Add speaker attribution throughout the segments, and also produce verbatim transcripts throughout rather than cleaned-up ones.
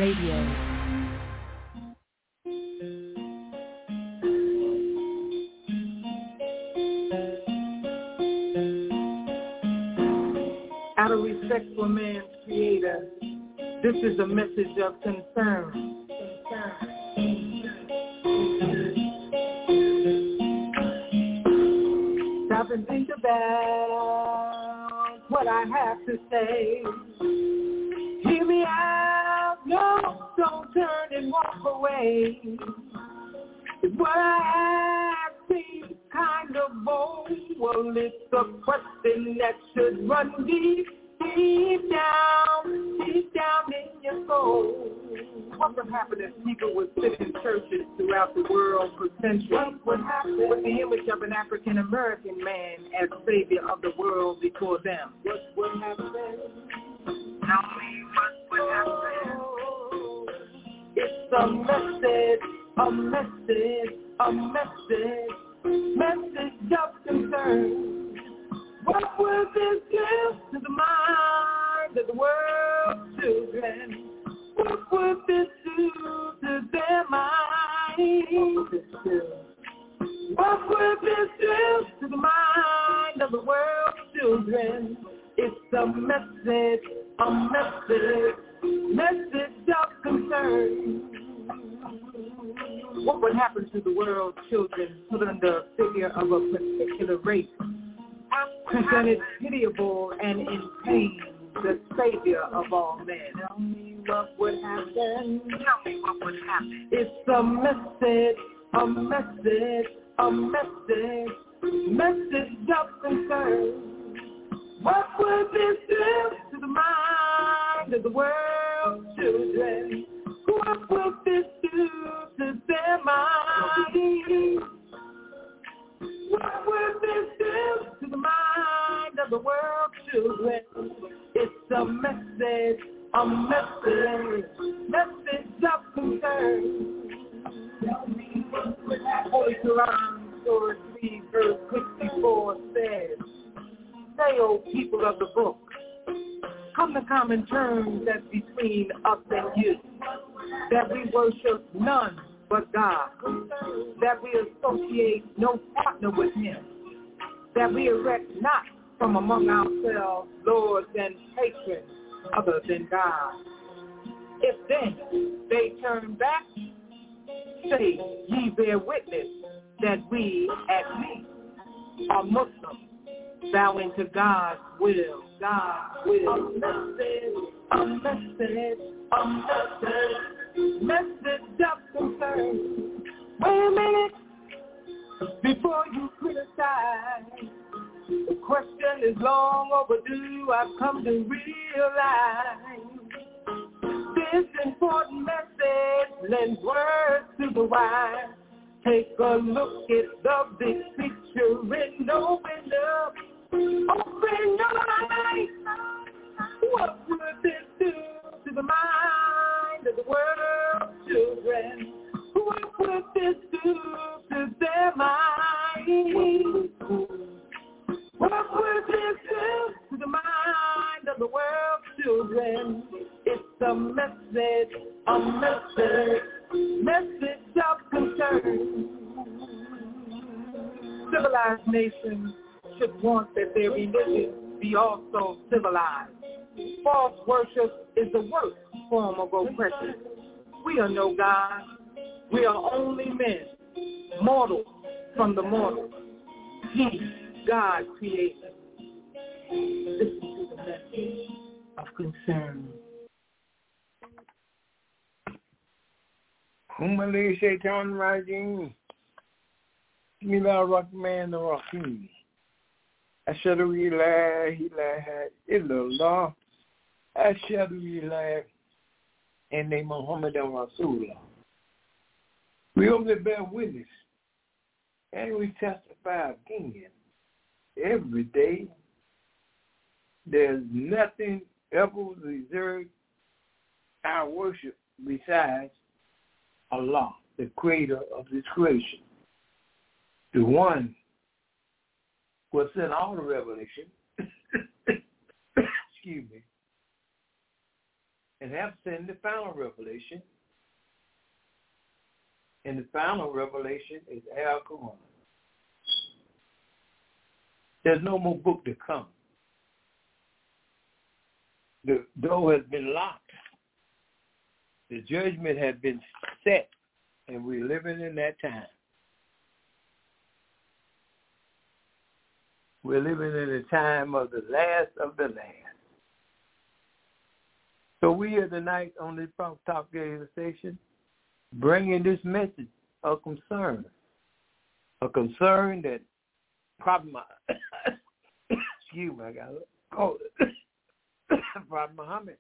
Speaker 1: Radio.
Speaker 2: Out of respect for man's creator, this is a message of concern. Stop and think about what I have to say. Hear me out, no, don't turn and walk away. What I ask seems kind of bold. Well, it's a question that should run deep, deep down, deep down in your soul. What would happen if people would sit in churches throughout the world for centuries? What would happen with the image of an African-American man as savior of the world before them? What would happen? Tell me what would happen. It's a message, a message, a message, message of concern. What will this give to the mind of the world's children? What would this do to their minds? What would this do to the mind of the world's children? It's a message, a message, message of concern. What would happen to the world's children put under the figure of a particular race, presented pitiable and in pain, the savior of all men? Tell me what would happen. Tell me what would happen. It's a message, a message, a message, message of concern. What would this do to the mind of the world's children? What would this do to their minds? What would this do to the mind of the world's children? It's a message, a message, message of concern. Holy Quran, Surah three, verse fifty-four says, "Say, O people of the book, come to common terms that's between us and you, that we worship none but God, that we associate no partner with him, that we erect not from among ourselves lords and patrons other than God. If then they turn back, say ye bear witness that we at least are Muslims, bowing to God's will, God's will." A message, a message, a message, message of concern. Wait a minute, before you criticize, the question is long overdue. I've come to realize this important message lends words to the wise. Take a look at the big picture and open up, open your eyes. What would this do to the mind of the world's children? What would this do to their minds? What would this do to the mind of the world's children? It's a message, a message, message of concern. Civilized nations should want that their religion be also civilized. False worship is the worst form of oppression. We are no God. We are only men, mortal from the mortal. He, God, created. Listen to the message of concern.
Speaker 3: Humali Shaitan Rajim. Bismillah Rahman Rahim. Ashhadu la ilaha illallah. Ashhadu la ilaha Muhammadan Rasulullah. We only bear witness and we testify again every day. There's nothing ever deserves our worship besides Allah, the creator of this creation, the one who has sent all the revelation, excuse me, and have sent the final revelation. And the final revelation is Al Quran. There's no more book to come. The door has been locked. The judgment has been set, and we're living in that time. We're living in the time of the last of the last. So we here tonight on this Talk Radio station bringing this message of concern, a concern that Prophet, excuse me, I got it. Oh, Prophet Muhammad,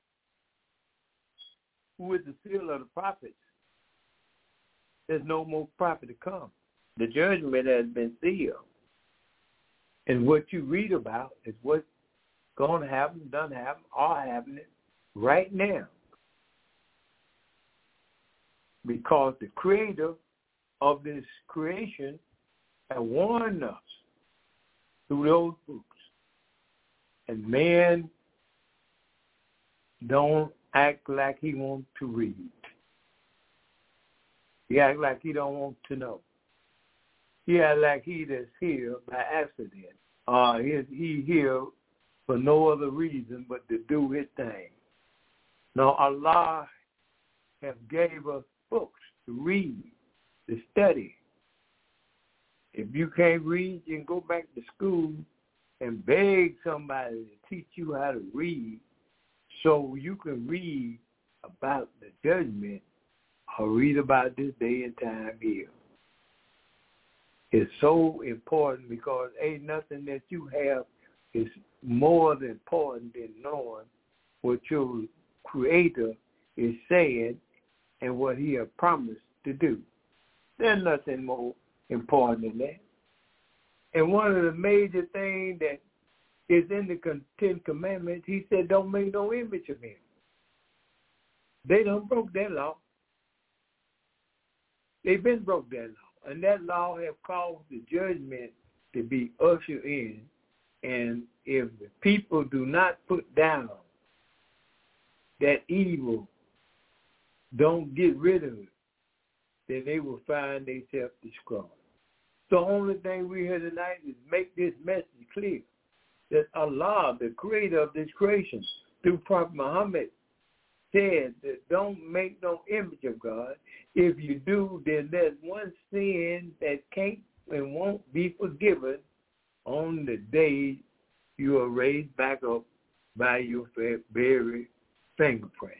Speaker 3: who is the seal of the prophets. There's no more prophet to come. The judgment has been sealed. And what you read about is what's going to happen, done happen, are happening right now. Because the creator of this creation has warned us through those books. And man don't act like he wants to read. He act like he don't want to know. He act like he just here by accident. Uh, he, he here for no other reason but to do his thing. Now Allah have gave us books to read, to study. If you can't read, you can go back to school and beg somebody to teach you how to read so you can read about the judgment or read about this day and time here. It's so important because ain't nothing that you have is more than important than knowing what your Creator is saying and what he has promised to do. There's nothing more important than that. And one of the major things that is in the Ten Commandments, he said, don't make no image of him. They done broke that law. They've been broke that law. And that law have caused the judgment to be ushered in. And if the people do not put down that evil, don't get rid of it, then they will find themselves destroyed. The only thing we hear tonight is make this message clear that Allah, the creator of this creation, through Prophet Muhammad, said that don't make no image of God. If you do, then there's one sin that can't and won't be forgiven on the day you are raised back up by your very fingerprint.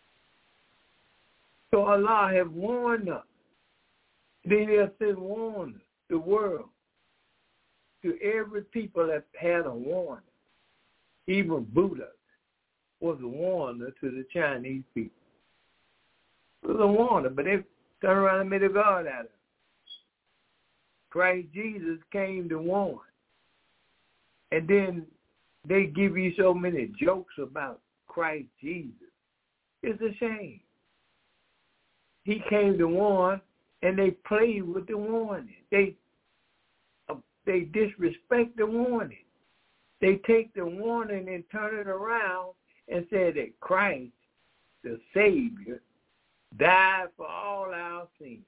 Speaker 3: So Allah have warned us. Then he has said warn the world. To every people that had a warning. Even Buddha was a warner to the Chinese people. It was a warner, but they turned around and made a god out of it. Christ Jesus came to warn. And then they give you so many jokes about Christ Jesus. It's a shame. He came to warn, and they played with the warning. They uh, they disrespect the warning. They take the warning and turn it around and say that Christ, the Savior, died for all our sins,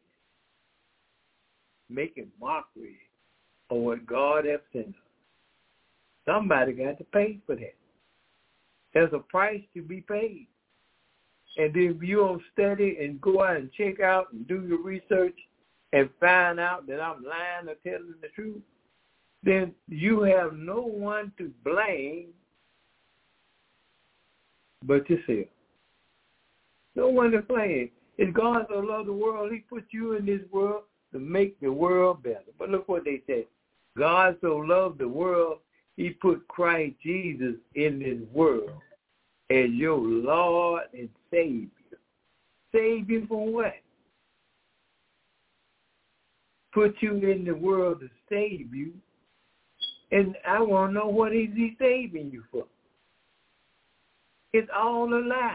Speaker 3: making mockery of what God has sent us. Somebody got to pay for that. There's a price to be paid. And if you don't study and go out and check out and do your research and find out that I'm lying or telling the truth, then you have no one to blame but yourself. No one to blame. If God so loved the world, he put you in this world to make the world better. But look what they said. God so loved the world, he put Christ Jesus in this world as your Lord and Savior. Savior from what? Put you in the world to save you. And I want to know what is he saving you for? It's all a lie.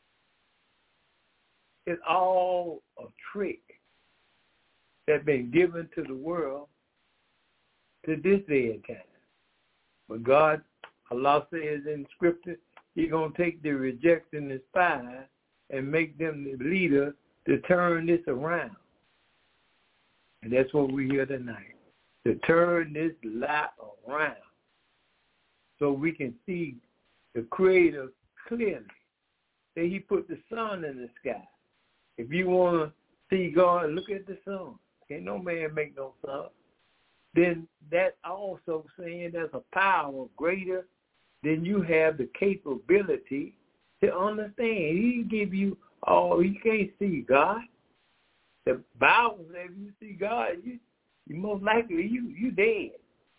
Speaker 3: It's all a trick that's been given to the world to this day and time. But God, Allah says in Scripture, He's going to take the rejecting the spies and make them the leader to turn this around. And that's what we hear tonight, to turn this lie around so we can see the Creator clearly. That he put the sun in the sky. If you want to see God, look at the sun. Can't no man make no sun. Then that also saying there's a power greater than you have the capability to understand. He give you all. You can't see God. The Bible says if you see God, you you most likely you you dead.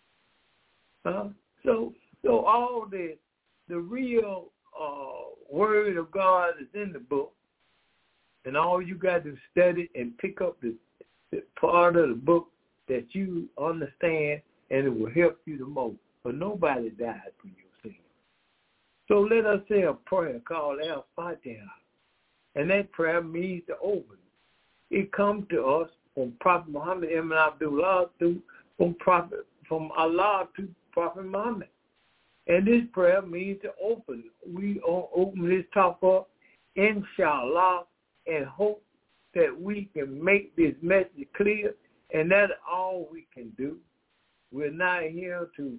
Speaker 3: Uh, so so all the the real uh, word of God is in the book, and all you got to study and pick up the, the part of the book that you understand, and it will help you the most. But nobody died for your sin. So let us say a prayer called El Fatiha, and that prayer means to open. It comes to us from Prophet Muhammad ibn Abdullah to from Prophet from Allah to Prophet Muhammad. And this prayer means to open. We open this talk up, inshallah, and hope that we can make this message clear, and that's all we can do. We're not here to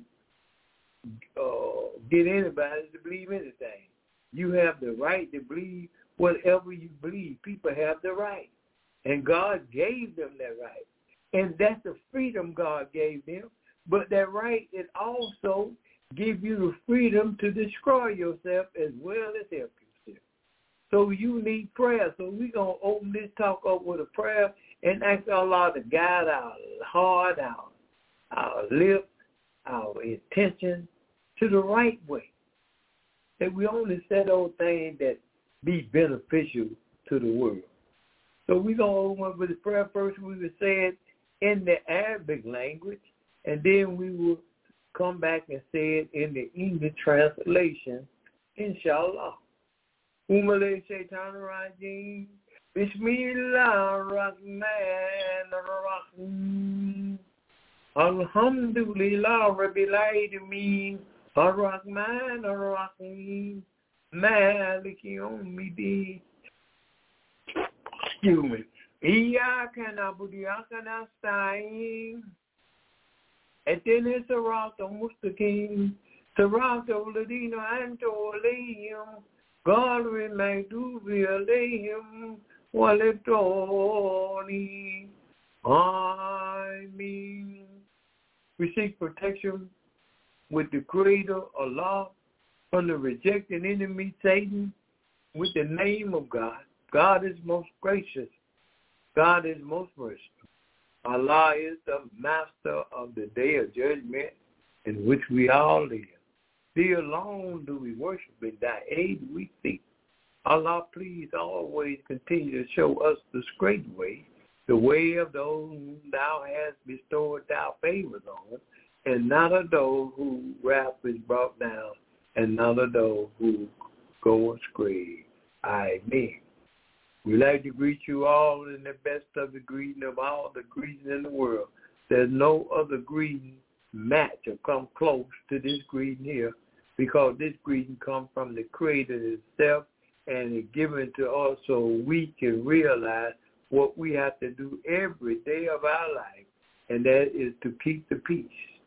Speaker 3: uh, get anybody to believe anything. You have the right to believe whatever you believe. People have the right. And God gave them that right. And that's the freedom God gave them. But that right, it also gives you the freedom to destroy yourself as well as help yourself. So you need prayer. So we're going to open this talk up with a prayer and ask Allah to guide our heart, our, our lips, our intention to the right way. That we only say those things that be beneficial to the world. So we're going to open up with the prayer first. We will say it in the Arabic language, and then we will come back and say it in the English translation, inshallah. Umale Shaitan Rajim, Bismillah Rahman Rahim, Alhamdulillah Rabbil Alameen, Ar-Rahman Ar-Rahim, Maliki Yawmiddin. Excuse me. Iyyaka na'budu wa iyyaka nasta'in. Ihdina as-sirata al-mustaqim. Sirata alladhina an'amta alayhim ghayril maghdubi alayhim waladdallin. Ameen. We seek protection with the Creator, Allah, from the rejected enemy, Satan, with the name of God. God is most gracious. God is most merciful. Allah is the master of the day of judgment in which we all live. Thee alone do we worship, and thy aid we seek. Allah, please always continue to show us the straight way, the way of those whom thou hast bestowed thy favors on, and not of those whose wrath is brought down, and not of those who go astray. Amen. We'd like to greet you all in the best of the greeting of all the greetings in the world. There's no other greeting match or come close to this greeting here, because this greeting comes from the Creator itself, and it's given to us so we can realize what we have to do every day of our life, and that is to keep the peace.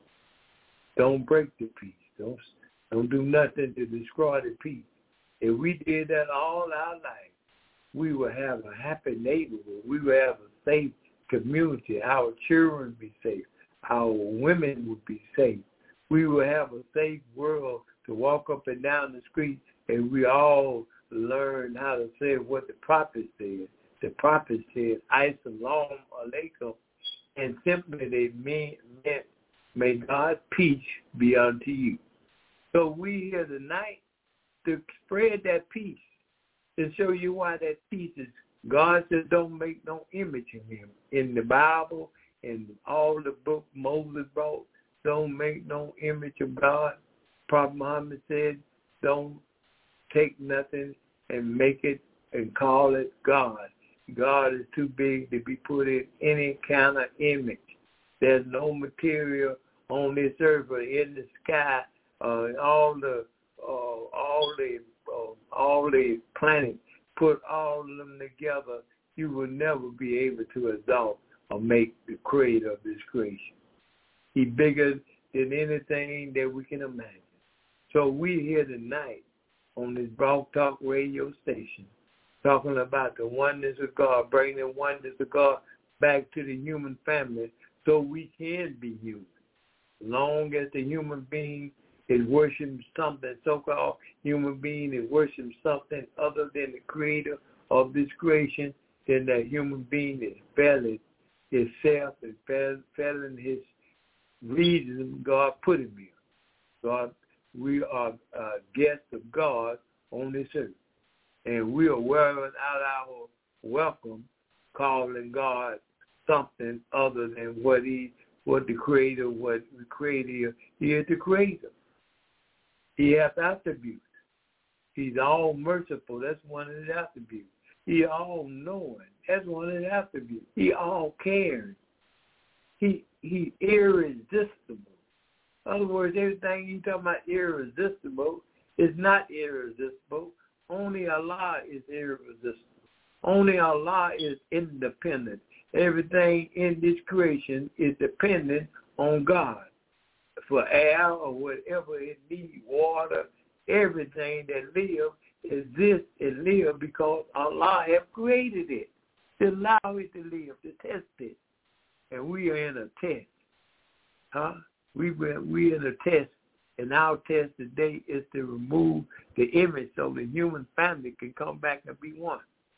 Speaker 3: Don't break the peace. Don't, don't do nothing to destroy the peace. If we did that all our life, we will have a happy neighborhood. We will have a safe community. Our children will be safe. Our women will be safe. We will have a safe world to walk up and down the street, and we all learn how to say what the prophet said. The prophet said, Assalamu alaikum, and simply they meant, meant, may God's peace be unto you. So we here tonight to spread that peace, to show you why that peace is. God says don't make no image in him. In the Bible, in all the book Moses wrote, don't make no image of God. Prophet Muhammad said don't take nothing and make it and call it God. God is too big to be put in any kind of image. There's no material on this earth or in the sky, uh, all the uh, all the uh, all the planets, put all of them together, you will never be able to exalt or make the creator of this creation. He's bigger than anything that we can imagine. So we're here tonight on this Blog Talk radio station talking about the oneness of God, bringing the oneness of God back to the human family so we can be human. Long as the human being is worshiping something, so-called human being is worshiping something other than the creator of this creation, then that human being is failing himself and failing his reason God put him here. God, we are uh, guests of God on this earth. And we are wearing out our welcome, calling God something other than what he, what the creator, what the creator, he is the creator. He has attributes. He's all merciful. That's one of his attributes. He all knowing. That's one of his attributes. He all caring. He he irresistible. In other words, everything you talking about irresistible is not irresistible. Only Allah is irresistible. Only Allah is independent. Everything in this creation is dependent on God. For air or whatever it needs, water, everything that lives exists and lives because Allah has created it to allow it to live, to test it. And we are in a test. Huh? We we in a test, and our test today is to remove the image so the human family can come back and be one.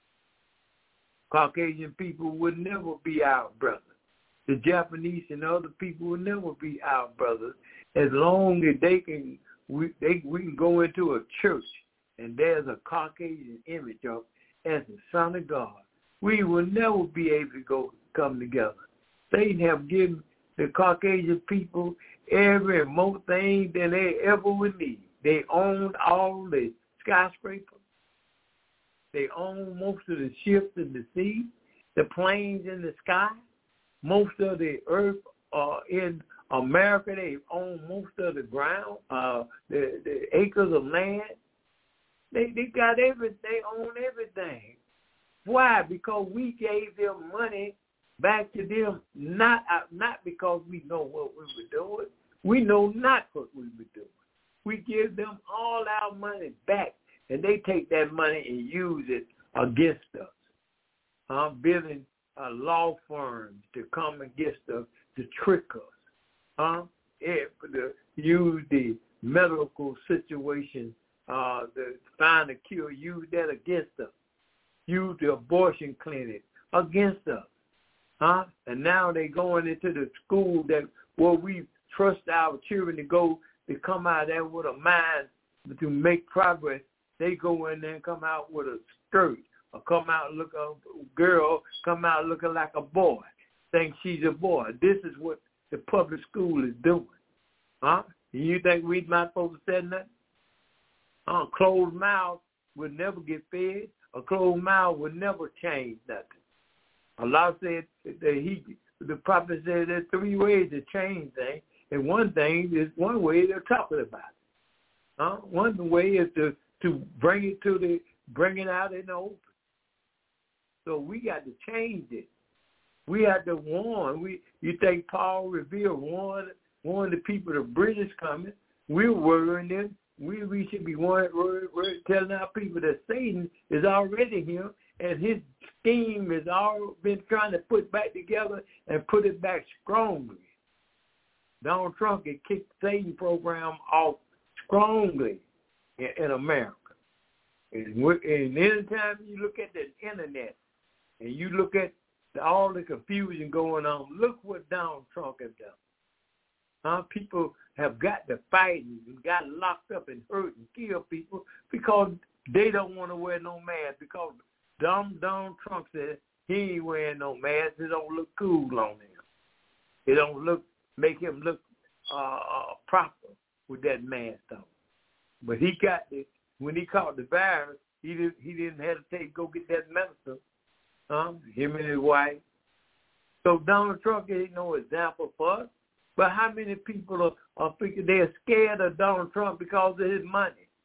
Speaker 3: Caucasian people would never be our brothers. The Japanese and other people will never be our brothers as long as they can we they we can go into a church and there's a Caucasian image of as the Son of God. We will never be able to go come together. Satan have given the Caucasian people every more thing than they ever would need. They own all the skyscrapers. They own most of the ships in the sea, the planes in the sky. Most of the earth uh, in America, they own most of the ground, uh, the, the acres of land. They they got everything. They own everything. Why? Because we gave them money back to them, not uh, not because we know what we were doing. We know not what we were doing. We give them all our money back, and they take that money and use it against us. I'm building uh, law firms to come against us, to trick us. Huh? Yeah, to use the medical situation uh, to find a cure, use that against us. Use the abortion clinic against us. Huh? And now they're going into the school that where we trust our children to go to come out there with a mind to make progress. They go in there and come out with a skirt or come out look a girl, come out looking like a boy, think she's a boy. This is what the public school is doing. Huh? You think we not supposed to say nothing? Uh, closed mouth would never get fed. A closed mouth would never change nothing. Allah said that he, the prophet said there's three ways to change things, and one thing is one way they're talking about it. Uh, one way is to, to bring it to the bring it out in the open. So we got to change it. We had to warn. We you think Paul Revere warned warned the people the British coming? We're worrying them. We we should be warning, we're telling our people that Satan is already here, and his scheme has all been trying to put back together and put it back strongly. Donald Trump had kicked the Satan program off strongly in, in America. And, and anytime you look at the internet and you look at the, all the confusion going on, look what Donald Trump has done. Huh? People have got to fight and got locked up and hurt and killed people because they don't want to wear no mask, because Donald, Donald Trump said he ain't wearing no mask. It don't look cool on him. It don't look make him look uh, proper with that mask on. But he got it when he caught the virus. He didn't he didn't hesitate to go get that medicine. Huh? Him and his wife. So Donald Trump ain't no example for us. But how many people are, are thinking they're scared of Donald Trump because of his money?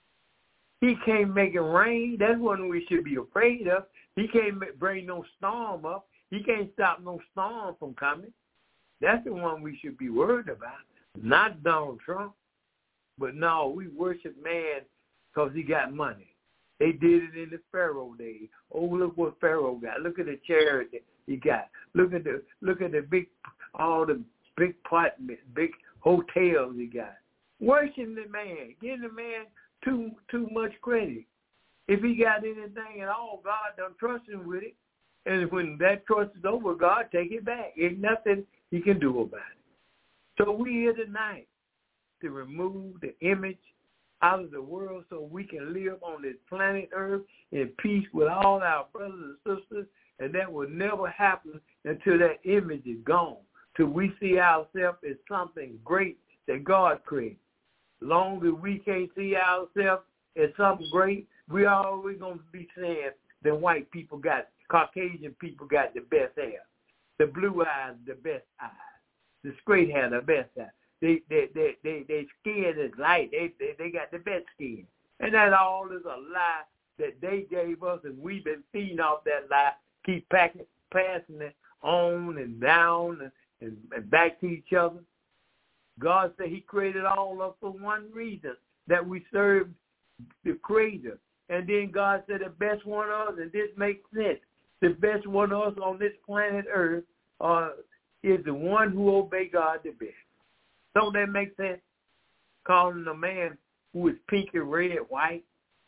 Speaker 3: He can't make it rain. That's one we should be afraid of. He can't bring no storm up. He can't stop no storm from coming. That's the one we should be worried about, not Donald Trump. But no, we worship man because he got money. They did it in the Pharaoh days. Oh, look what Pharaoh got. Look at the charity he got. Look at the look at the big, all the big apartments, big hotels he got. Worship the man. Give the man too too much credit. If he got anything at all, God done trust him with it. And when that trust is over, God take it back. Ain't nothing he can do about it. So we here tonight to remove the image out of the world so we can live on this planet Earth in peace with all our brothers and sisters, and that will never happen until that image is gone, till we see ourselves as something great that God created. Long as we can't see ourselves as something great, we always going to be saying that white people got, Caucasian people got the best hair, the blue eyes the best eyes, the straight hair the best hair. They, they, they, they, they skin is light. They, they, they got the best skin. And that all is a lie that they gave us, and we've been feeding off that lie, keep packing, passing it on and down and, and, and back to each other. God said he created all of us for one reason, that we serve the Creator. And then God said the best one of us, and this makes sense, the best one of us on this planet Earth uh, is the one who obey God the best. Don't that make sense? Calling a man who is pink and red, white,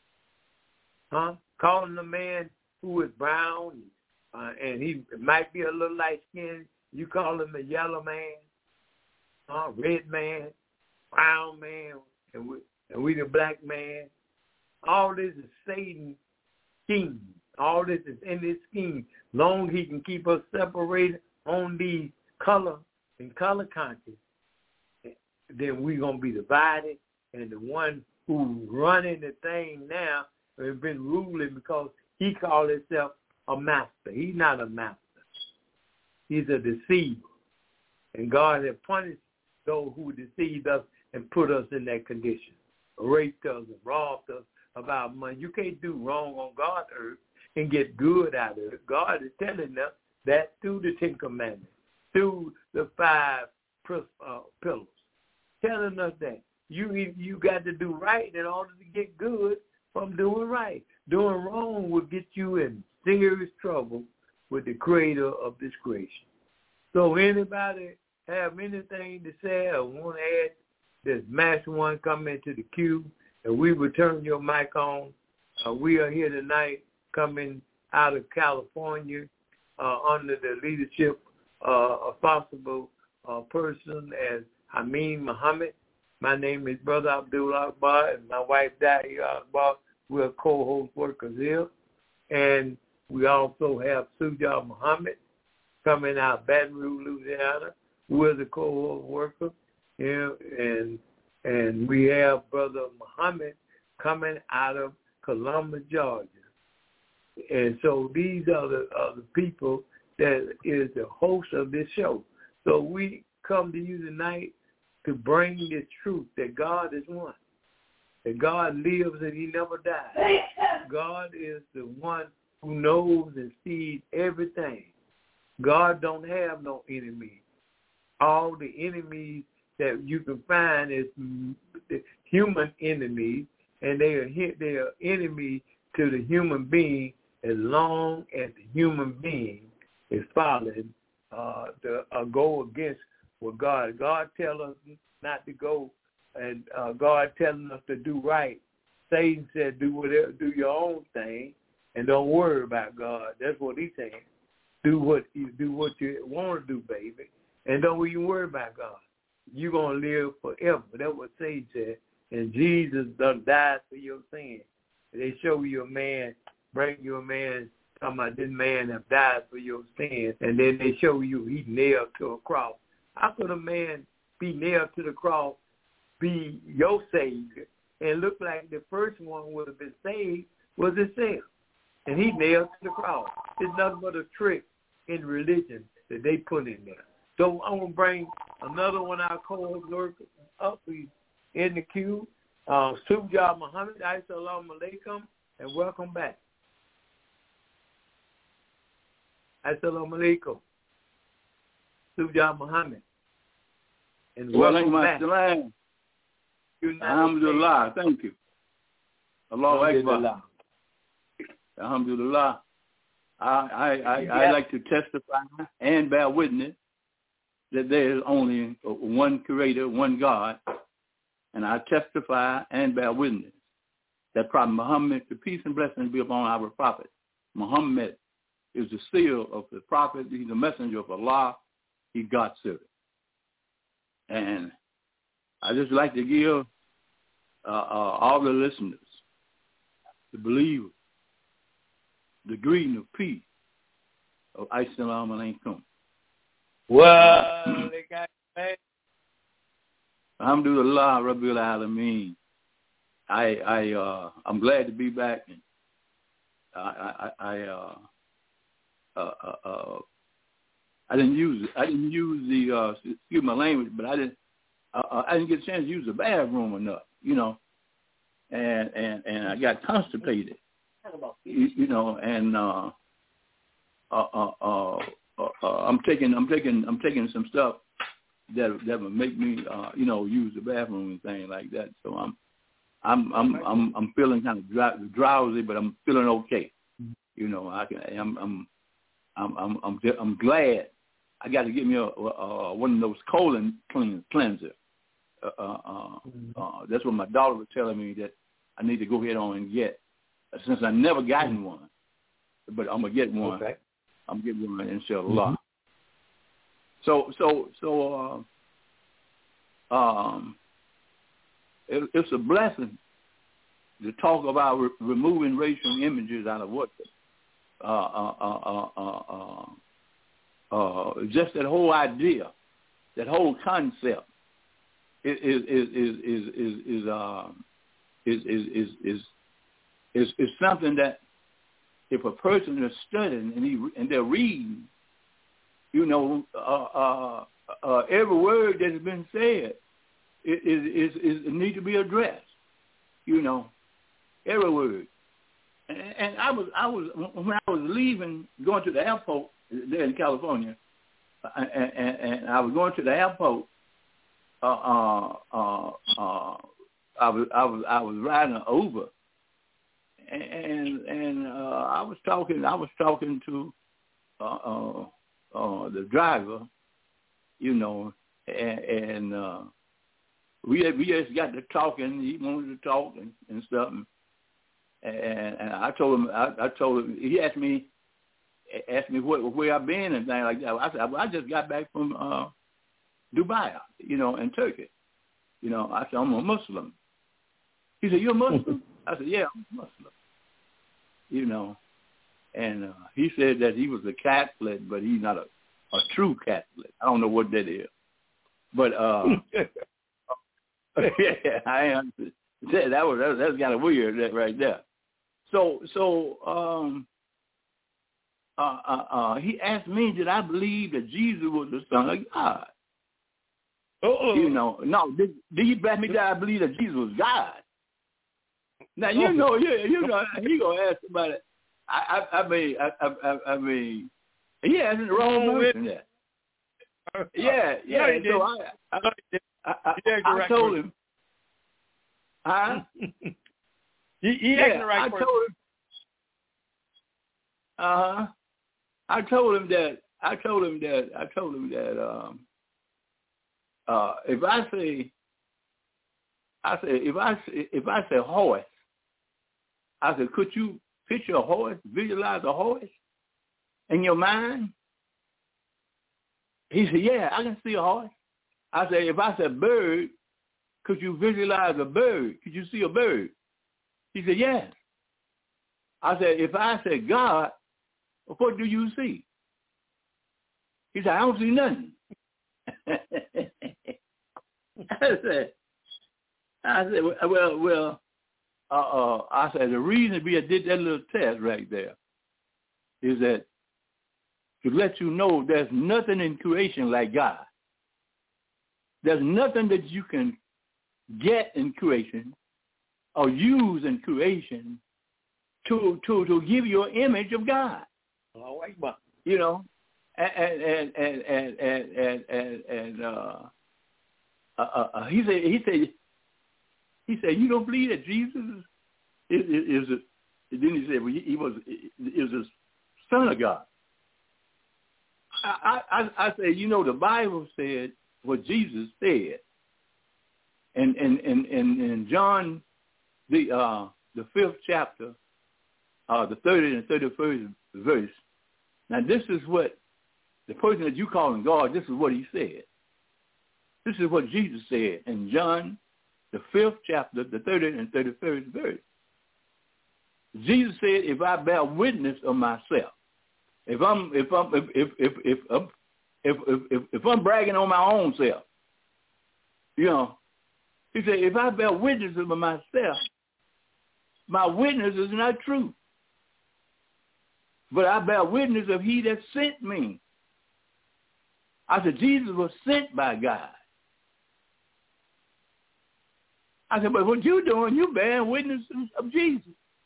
Speaker 3: huh? Calling a man who is brown, uh, and he might be a little light-skinned, you call him a yellow man, huh? Red man, brown man, and we, and we the black man. All this is Satan's scheme. All this is in this scheme. Long as he can keep us separated on these color and color conscious, then we're going to be divided. And the one who's running the thing now has been ruling because he called himself a master. He's not a master. He's a deceiver. And God has punished those who deceived us and put us in that condition, raped us and robbed us of our money. You can't do wrong on God's earth and get good out of it. God is telling us that through the Ten Commandments, through the five uh, pillars. Telling us that you you got to do right in order to get good from doing right. Doing wrong will get you in serious trouble with the Creator of this creation. So anybody have anything to say or want to add, there's Master One come into the queue, and we will turn your mic on. Uh, we are here tonight coming out of California uh, under the leadership uh, of possible uh, person as Amin Muhammad. My name is Brother Abdul Akbar, and my wife, Dahlia Akbar. We're co-host workers here. And we also have Sujal Muhammad coming out of Baton Rouge, Louisiana, who is a co-host worker. You know, and and we have Brother Muhammad coming out of Columbus, Georgia. And so these are the, are the people that is the host of this show. So we come to you tonight to bring this truth that God is one, that God lives and he never dies. God is the one who knows and sees everything. God don't have no enemies. All the enemies that you can find is human enemies, and they are they are enemies to the human being as long as the human being is following uh, the uh, go against what God. God tells us not to go, and uh, God telling us to do right. Satan said, "Do whatever, do your own thing, and don't worry about God." That's what he's saying. Do what you do what you want to do, baby, and don't even worry about God. You're gonna live forever. That's what Satan said. And Jesus done died for your sins. They show you a man, bring you a man, talking about this man have died for your sins, and then they show you he nailed to a cross. How could a man be nailed to the cross, be your Savior, and look like the first one would have been saved was himself? And he nailed to the cross. It's nothing but a trick in religion that they put in there. So I'm going to bring another one of our co-host workers up. He's in the queue. Uh, Subja Muhammad, Assalamu alaikum, and welcome back. Assalamu alaikum. Subja Muhammad, and welcome back.
Speaker 1: Alhamdulillah, thank you. Allahu Akbar. Alhamdulillah. I, I, I,
Speaker 3: yeah.
Speaker 1: I like to testify and bear witness that there is only one creator, one God, and I testify and bear witness that Prophet Muhammad, the peace and blessings be upon our prophet. Muhammad is the seal of the prophet. He's the messenger of Allah. He's God's servant. And I just like to give uh, uh, all the listeners, the believers, the greeting of peace of Assalamu alaikum.
Speaker 3: Well, they got it.
Speaker 1: Alhamdulillah, Rabbil Alameen. I, I, uh, I'm glad to be back. And I, I, I, uh, uh, uh, uh, I didn't use it. I didn't use the, uh, excuse my language, but I didn't, uh, I didn't get a chance to use the bathroom enough, you know, and, and, and I got constipated, you, you know, and, uh, uh, uh, uh, uh, uh, I'm taking, I'm taking, I'm taking some stuff that that would make me, uh, you know, use the bathroom and things like that. So I'm, I'm, I'm, I'm, I'm feeling kind of dry, drowsy, but I'm feeling okay. You know, I can, I'm, I'm, I'm, I'm, I'm, I'm glad. I got to get me a, a, one of those colon clean, cleanser. Uh, uh, uh, that's what my daughter was telling me that I need to go ahead on and get, since I never gotten one. But I'm gonna get one.
Speaker 3: Okay.
Speaker 1: I'm getting one, inshallah.
Speaker 3: Mm-hmm.
Speaker 1: So, so, so, uh, um, it, it's a blessing to talk about re- removing racial images out of what, uh, uh, uh, uh, uh, uh, just that whole idea, that whole concept is is is is is is uh, is is is is, is, is something that if a person is studying and he and they're reading, you know, uh, uh, uh, every word that has been said is, is, is, is need to be addressed. You know, every word. And, and I was, I was when I was leaving, going to the airport there in California, and, and, and I was going to the airport. Uh, uh, uh, uh, I was, I was, I was riding an Uber, and and uh, I was talking, I was talking to. Uh, uh, Uh, the driver, you know, and, and uh, we had, we just got to talking. He wanted to talk and, and stuff, and, and, and I told him, I, I told him. He asked me, asked me where, where I've been and things like that. I said, well, I just got back from uh, Dubai, you know, and Turkey. You know, I said, I'm a Muslim. He said, you're a Muslim? I said, yeah, I'm a Muslim. You know. And uh, he said that he was a Catholic, but he's not a, a true Catholic. I don't know what that is. But, uh, yeah, I am. That was, that, that's kind of weird that right there. So, so um, uh, uh, uh, he asked me, did I believe that Jesus was the Son of God? Uh-oh. You know, no, did, did he ask me that I believe that Jesus was God? Now, you oh. know, yeah, you know, he going to ask about it. I, I, I mean, I, I, I mean, he hasn't wrong with that. Yeah, yeah.
Speaker 2: No,
Speaker 1: so I, I, I, I, I told him, huh?
Speaker 2: he he
Speaker 1: yeah,
Speaker 2: the right
Speaker 1: I
Speaker 2: person.
Speaker 1: told him. Uh huh. I told him that. I told him that. I told him that. Um. Uh, if I say, I say, if I say, if I say horse, I said, could you picture a horse, visualize a horse in your mind? He said, yeah, I can see a horse. I said, if I said bird, could you visualize a bird? Could you see a bird? He said, yes. I said, if I said God, what do you see? He said, I don't see nothing. I said, I said, well, well, Uh, uh, I said, the reason we did that little test right there is that to let you know there's nothing in creation like God. There's nothing that you can get in creation are used in creation to to to give you an image of God. You know, and and and and and and and, and uh, uh, uh, he said he said he said you don't believe that Jesus is is, is a, then he said well, he was is the Son of God. I, I I say you know the Bible said what Jesus said, and and and and, and John the uh, the fifth chapter, uh, the thirtieth and thirty-first verse. Now this is what the person that you calling God. This is what he said. This is what Jesus said in John the fifth chapter, the thirtieth and thirty-first verse. Jesus said, "If I bear witness of myself, if I'm if I'm if if if if if if, if, if, if I'm bragging on my own self, you know," he said, "If I bear witness of myself, my witness is not true. But I bear witness of he that sent me." I said, Jesus was sent by God. I said, but what you doing, you bearing witness of Jesus.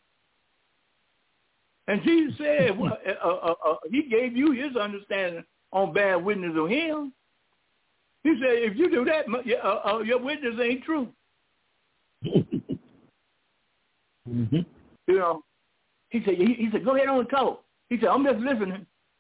Speaker 1: And Jesus said, well, uh, uh, uh, he gave you his understanding on bearing witness of him. He said, if you do that, uh, uh, your witness ain't true.
Speaker 3: Mm-hmm.
Speaker 1: You know, he said, he, he said, go ahead on and talk. He said, I'm just listening.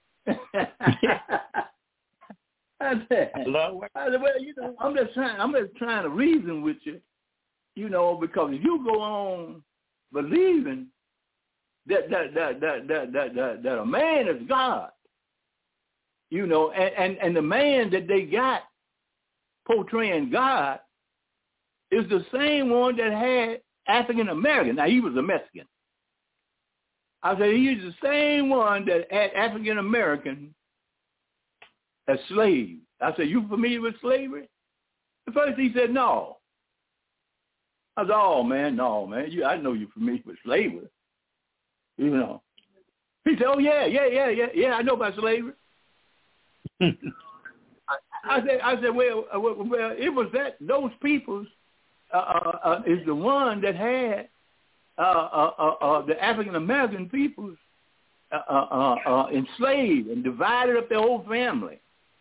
Speaker 1: I said,
Speaker 3: Hello?
Speaker 1: I said, well, you know, I'm just trying, I'm just trying to reason with you, you know, because if you go on believing that that that that that that that, that a man is God, you know, and, and, and the man that they got portraying God is the same one that had African American. Now he was a Mexican. I said he's the same one that had African American as slaves. I said, you familiar with slavery? At first he said no. I said, oh man, no man, you, I know you're familiar with slavery. You know. He said, oh yeah, yeah, yeah, yeah, yeah, I know about slavery. I, I said, I said, well, well, well, it was that those peoples uh, uh, uh, is the one that had uh, uh, uh, uh, the African American peoples uh, uh, uh, enslaved and divided up their whole family.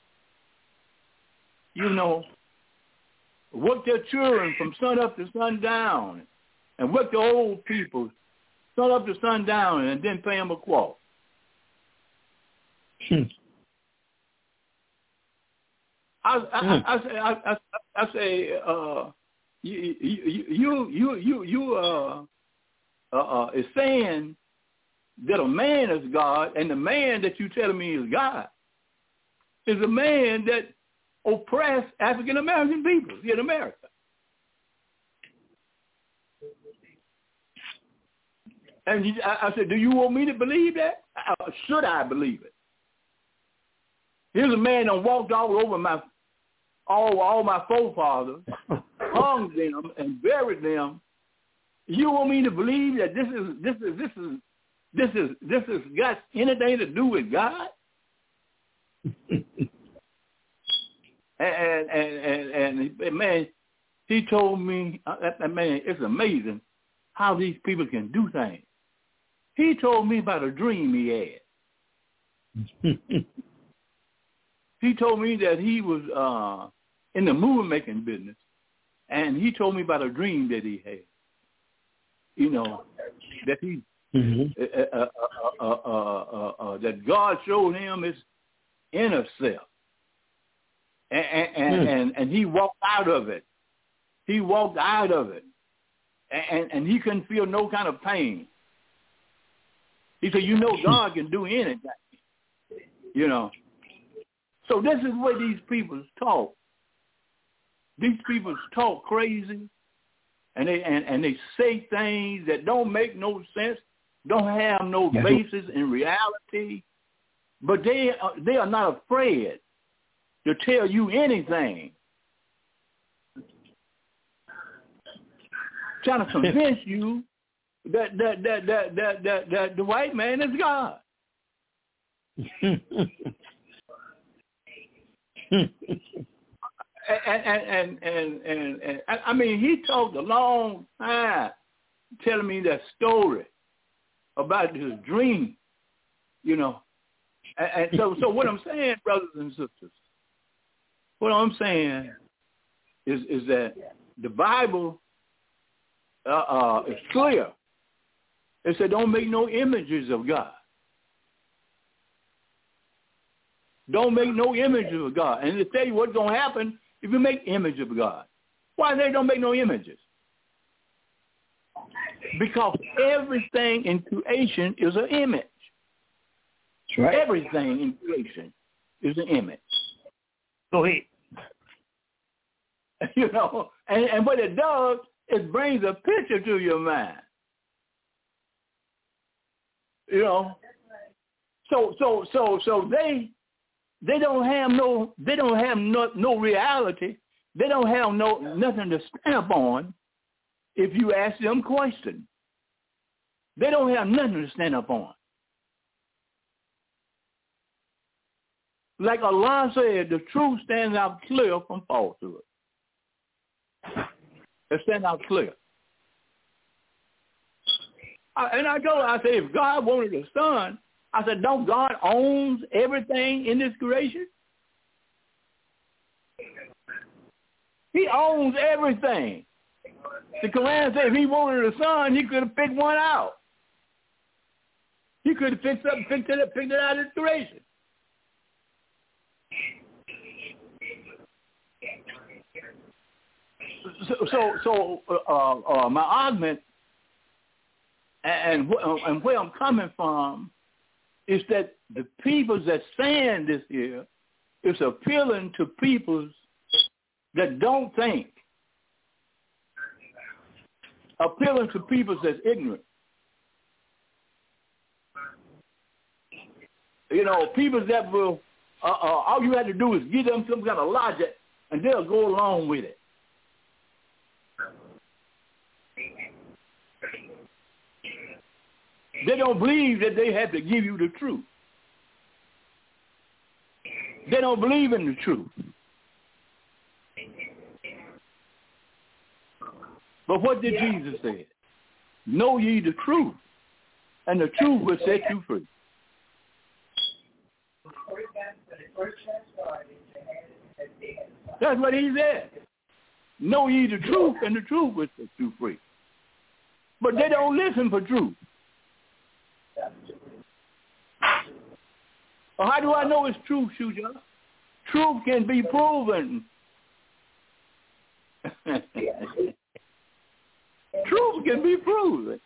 Speaker 1: You know, work their children from sun up to sundown, and work the old people sun up to sundown, and then pay them a quarter.
Speaker 3: Hmm.
Speaker 1: I, I, I, I say, I, I, I say, uh, you, you, you, you, you, you, uh, uh, uh, is saying that a man is God, and the man that you telling me is God is a man that oppressed African American people in America. And he, I, I said, do you want me to believe that? Uh, should I believe it? Here's a man that walked all over my all all my forefathers, hung them and buried them. You want me to believe that this is this is this is this is this has got anything to do with God? and, and and and and man, he told me, uh, man, it's amazing how these people can do things. He told me about a dream he had. He told me that he was uh, in the movie-making business, and he told me about a dream that he had. You know, that he mm-hmm. uh, uh, uh, uh, uh, uh, that God showed him his inner self, and and, mm. and and he walked out of it. He walked out of it, and and he couldn't feel no kind of pain. He said, "You know, God can do anything." You know. So this is where these people talk. These people talk crazy, and they and, and they say things that don't make no sense, don't have no basis in reality, but they are, they are not afraid to tell you anything, trying to convince you that that that that that that, that the white man is God. and, and, and, and, and, and I mean, he talked a long time telling me that story about this dream, you know. And, and so, so what I'm saying, brothers and sisters, what I'm saying is is that the Bible uh, uh, is clear. It said, don't make no images of God. Don't make no images of God. And to tell you what's going to happen if you make image of God. Why they don't make no images? Because everything in creation is an image.
Speaker 3: That's right.
Speaker 1: Everything in creation is an image.
Speaker 3: Go ahead.
Speaker 1: You know, and, and what it does, it brings a picture to your mind. You know, so so so so they they don't have no they don't have no no reality. They don't have no nothing to stamp on. If you ask them questions, they don't have nothing to stand up on. Like Allah said, the truth stands out clear from falsehood. It stands out clear. I, and I told her, I said, if God wanted a son, I said, don't God owns everything in this creation? He owns everything. The Quran said if he wanted a son, he could have picked one out. He could have picked up, picked it up, picked it out of his creation. So, so, so uh, uh, my argument and, and and where I'm coming from is that the people that saying this here is appealing to people that don't think, appealing to people that's ignorant. You know, people that will, uh, uh, all you have to do is give them some kind of logic, and they'll go along with it. They don't believe that they have to give you the truth. They don't believe in the truth. But what did yeah. Jesus say? Know ye the truth, and the truth will set you free. That's what he said. Know ye the truth, and the truth will set you free. But they don't listen for truth. Well, how do I know it's truth, Shuja? Truth can be proven. Truth can be proven.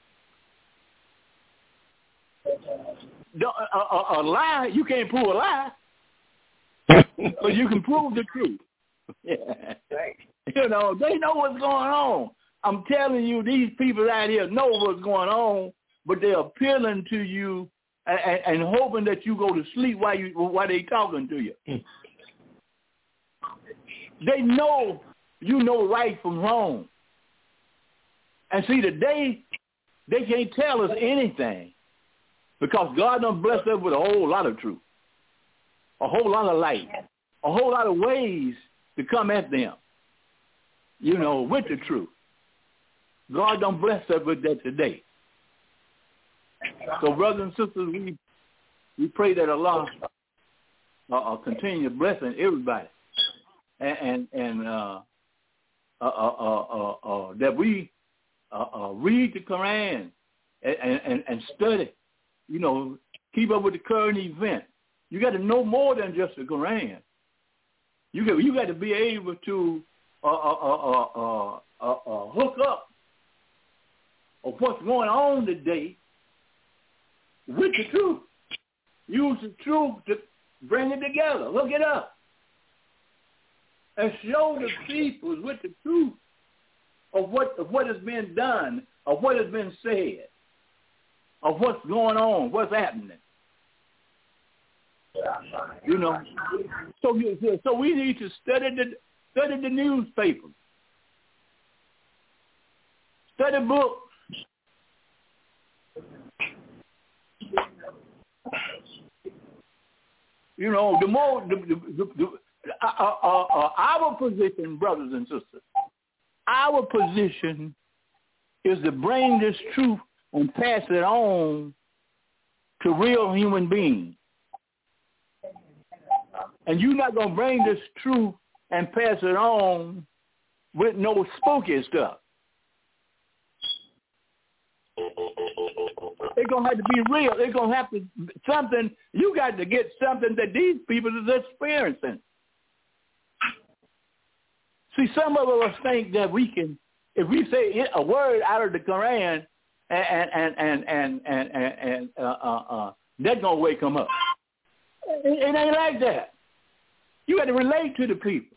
Speaker 1: A, a, a lie, you can't prove a lie, but you can prove the truth. You know, they know what's going on. I'm telling you, these people out here know what's going on, but they're appealing to you and, and, and hoping that you go to sleep while you while they talking to you. They know you know right from wrong. And see, today, they can't tell us anything because God done blessed us with a whole lot of truth, a whole lot of light, a whole lot of ways to come at them, you know, with the truth. God done blessed us with that today. So, brothers and sisters, we we pray that Allah uh, uh, continue blessing everybody, and and, and uh, uh, uh, uh, uh, uh, that we uh, uh, read the Quran and, and, and study. You know, keep up with the current event. You got to know more than just the Quran. You got you got to be able to uh, uh, uh, uh, uh, uh, hook up of what's going on today with the truth. Use the truth to bring it together. Look it up. And show the people with the truth of what of what has been done, of what has been said, of what's going on, what's happening. You know. So you, so we need to study the study the newspapers. Study books. You know, the more the, the, the, the uh, uh, uh, our position, brothers and sisters, our position is to bring this truth and pass it on to real human beings. And you're not going to bring this truth and pass it on with no spooky stuff. It's going to have to be real. It's going to have to, something, you got to get something that these people is experiencing. See, some of us think that we can, if we say a word out of the Quran, and and and and and and, and uh, uh, uh, that's gonna wake them up. It, it ain't like that. You got to relate to the people.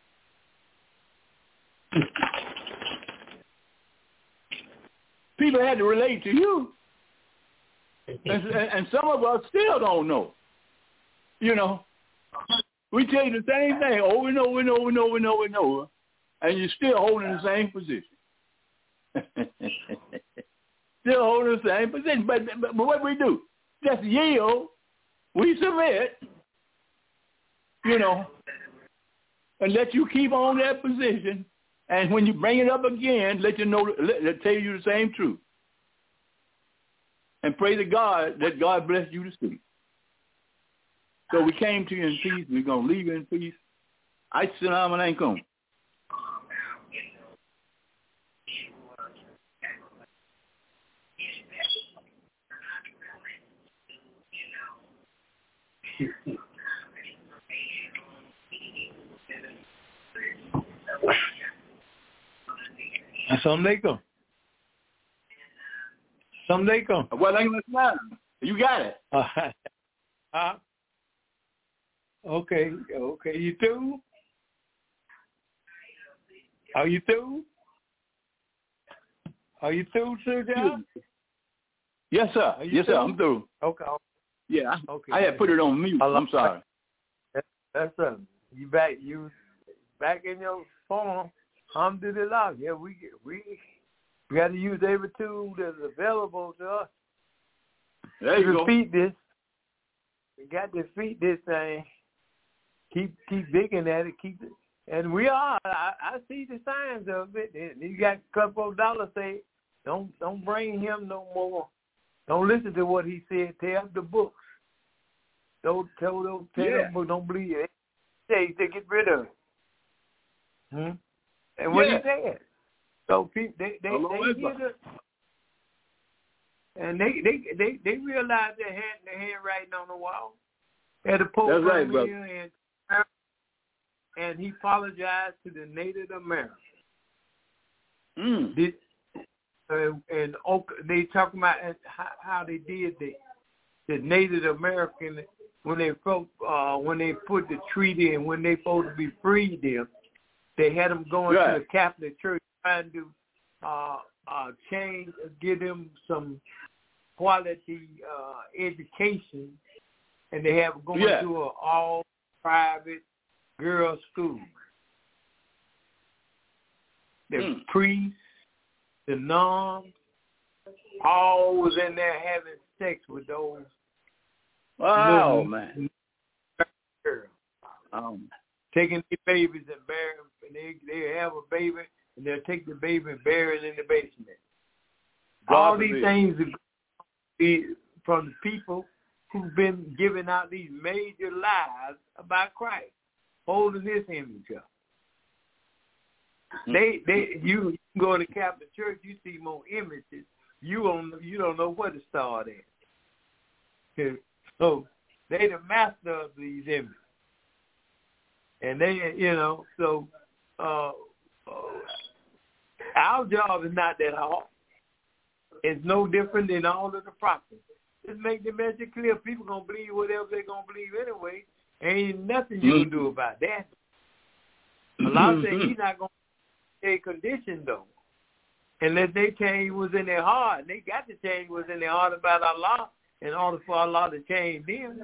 Speaker 1: People had to relate to you, and, and some of us still don't know. You know, we tell you the same thing over and over and over and over and over and over, and you're still holding the same position. Still holding the same position. But, but, but what we do, just yield, we submit, you know, and let you keep on that position. And when you bring it up again, let you know, let, let tell you the same truth. And pray to God that God bless you to speak. So we came to you in peace. We're going to leave you in peace. Assalamu alaikum.
Speaker 3: Assalamu alaikum. Assalamu alaikum.
Speaker 1: Well, you got it.
Speaker 3: Uh, uh, okay, okay. You through? Are you through? Are you through, Sir John?
Speaker 1: Yes, sir. Yes, through? sir. I'm through.
Speaker 3: Okay.
Speaker 1: Yeah.
Speaker 3: Okay.
Speaker 1: I had put it on mute. I'm sorry.
Speaker 3: That's it. You back? You back in your phone? Alhamdulillah. Yeah, we we we got to use every tool that's available to us.
Speaker 1: There you
Speaker 3: to
Speaker 1: go.
Speaker 3: Defeat this. We got to defeat this thing. Keep keep digging at it. Keep it. And we are. I, I see the signs of it. And you got a couple of dollars. Say, don't don't bring him no more. Don't listen to what he said. Tear up the books. Don't tell them. Tear
Speaker 1: Yeah.
Speaker 3: up books. Don't believe it. Say to get rid of it. Hmm? And what
Speaker 1: yeah.
Speaker 3: he said. So people, they they,
Speaker 1: Hello,
Speaker 3: they hear the, and they they they they realize their hand their handwriting on the wall. Had the Pope
Speaker 1: That's right,
Speaker 3: come
Speaker 1: brother.
Speaker 3: here and and he apologized to the Native Americans.
Speaker 1: Mm.
Speaker 3: Did, uh, and they talking about how, how they did the the Native American when they felt, uh, when they put the treaty and when they supposed to be freed them. They had them going
Speaker 1: right.
Speaker 3: to the Catholic Church trying to uh, uh, change, give them some quality uh, education, and they have going
Speaker 1: yeah.
Speaker 3: to an all private girls' school. The
Speaker 1: mm.
Speaker 3: priests, the nuns, all was in there having sex with those.
Speaker 1: Wow,
Speaker 3: little
Speaker 1: man.
Speaker 3: Girls.
Speaker 1: Um,
Speaker 3: Taking the babies and burying them, and they they have a baby, and they'll take the baby and bury it in the basement.
Speaker 1: God
Speaker 3: All
Speaker 1: forbid.
Speaker 3: these things are from the people who've been giving out these major lies about Christ, holding this image up. Mm-hmm. They they you, you go to the Catholic Church, you see more images. You don't you don't know where to start at. So they the master of these images. And they, you know, so uh, uh, our job is not that hard. It's no different than all of the prophets. Just make the message clear. People going to believe whatever they're going to believe anyway. Ain't nothing you mm-hmm. can do about that. Allah mm-hmm. said he's not going to take condition, though. Unless they change what's in their heart. And they got to change what's in their heart about Allah in order for Allah to change them.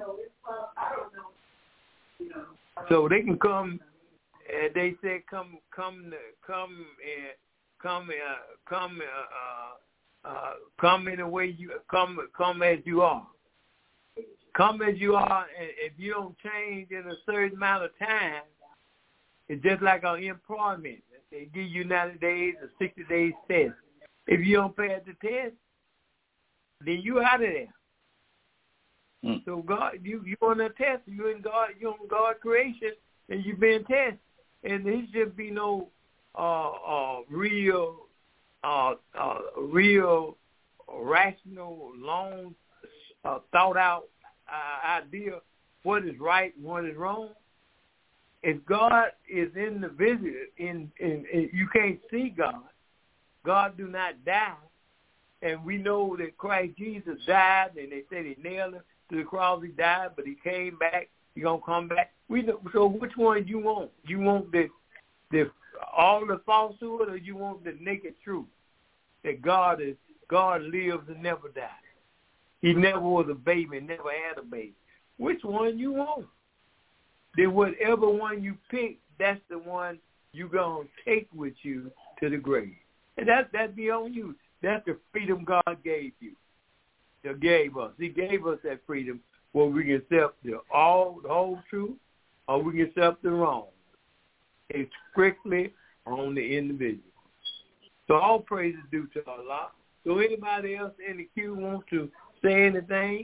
Speaker 3: So they can come, and they say, "Come, come, come, and come, uh, come, uh, uh, come in the way you come, come as you are. Come as you are, and if you don't change in a certain amount of time, it's just like our employment. They give you ninety days or sixty days test. If you don't pass the test, then you out of there.
Speaker 1: Mm.
Speaker 3: So God, you you on a test. You in God. You on God creation, and you being tested. And there should be no uh, uh, real, uh, uh, real, rational, long, uh, thought out uh, idea what is right and what is wrong. If God is in the visit, in, in, in you can't see God. God do not die, and we know that Christ Jesus died, and they said He nailed Him to the cross. He died, but He came back. He gonna come back. We know, so which one you want? You want the the all the falsehood, or you want the naked truth that God is God lives and never died? He never was a baby, never had a baby. Which one you want? Then whatever one you pick, that's the one you gonna take with you to the grave, and that that be on you. That's the freedom God gave you. He gave us. He gave us that freedom where we can accept the all the whole truth, or we can accept the wrong. It's strictly on the individual. So all praise is due to Allah. So anybody else in the queue want to say anything?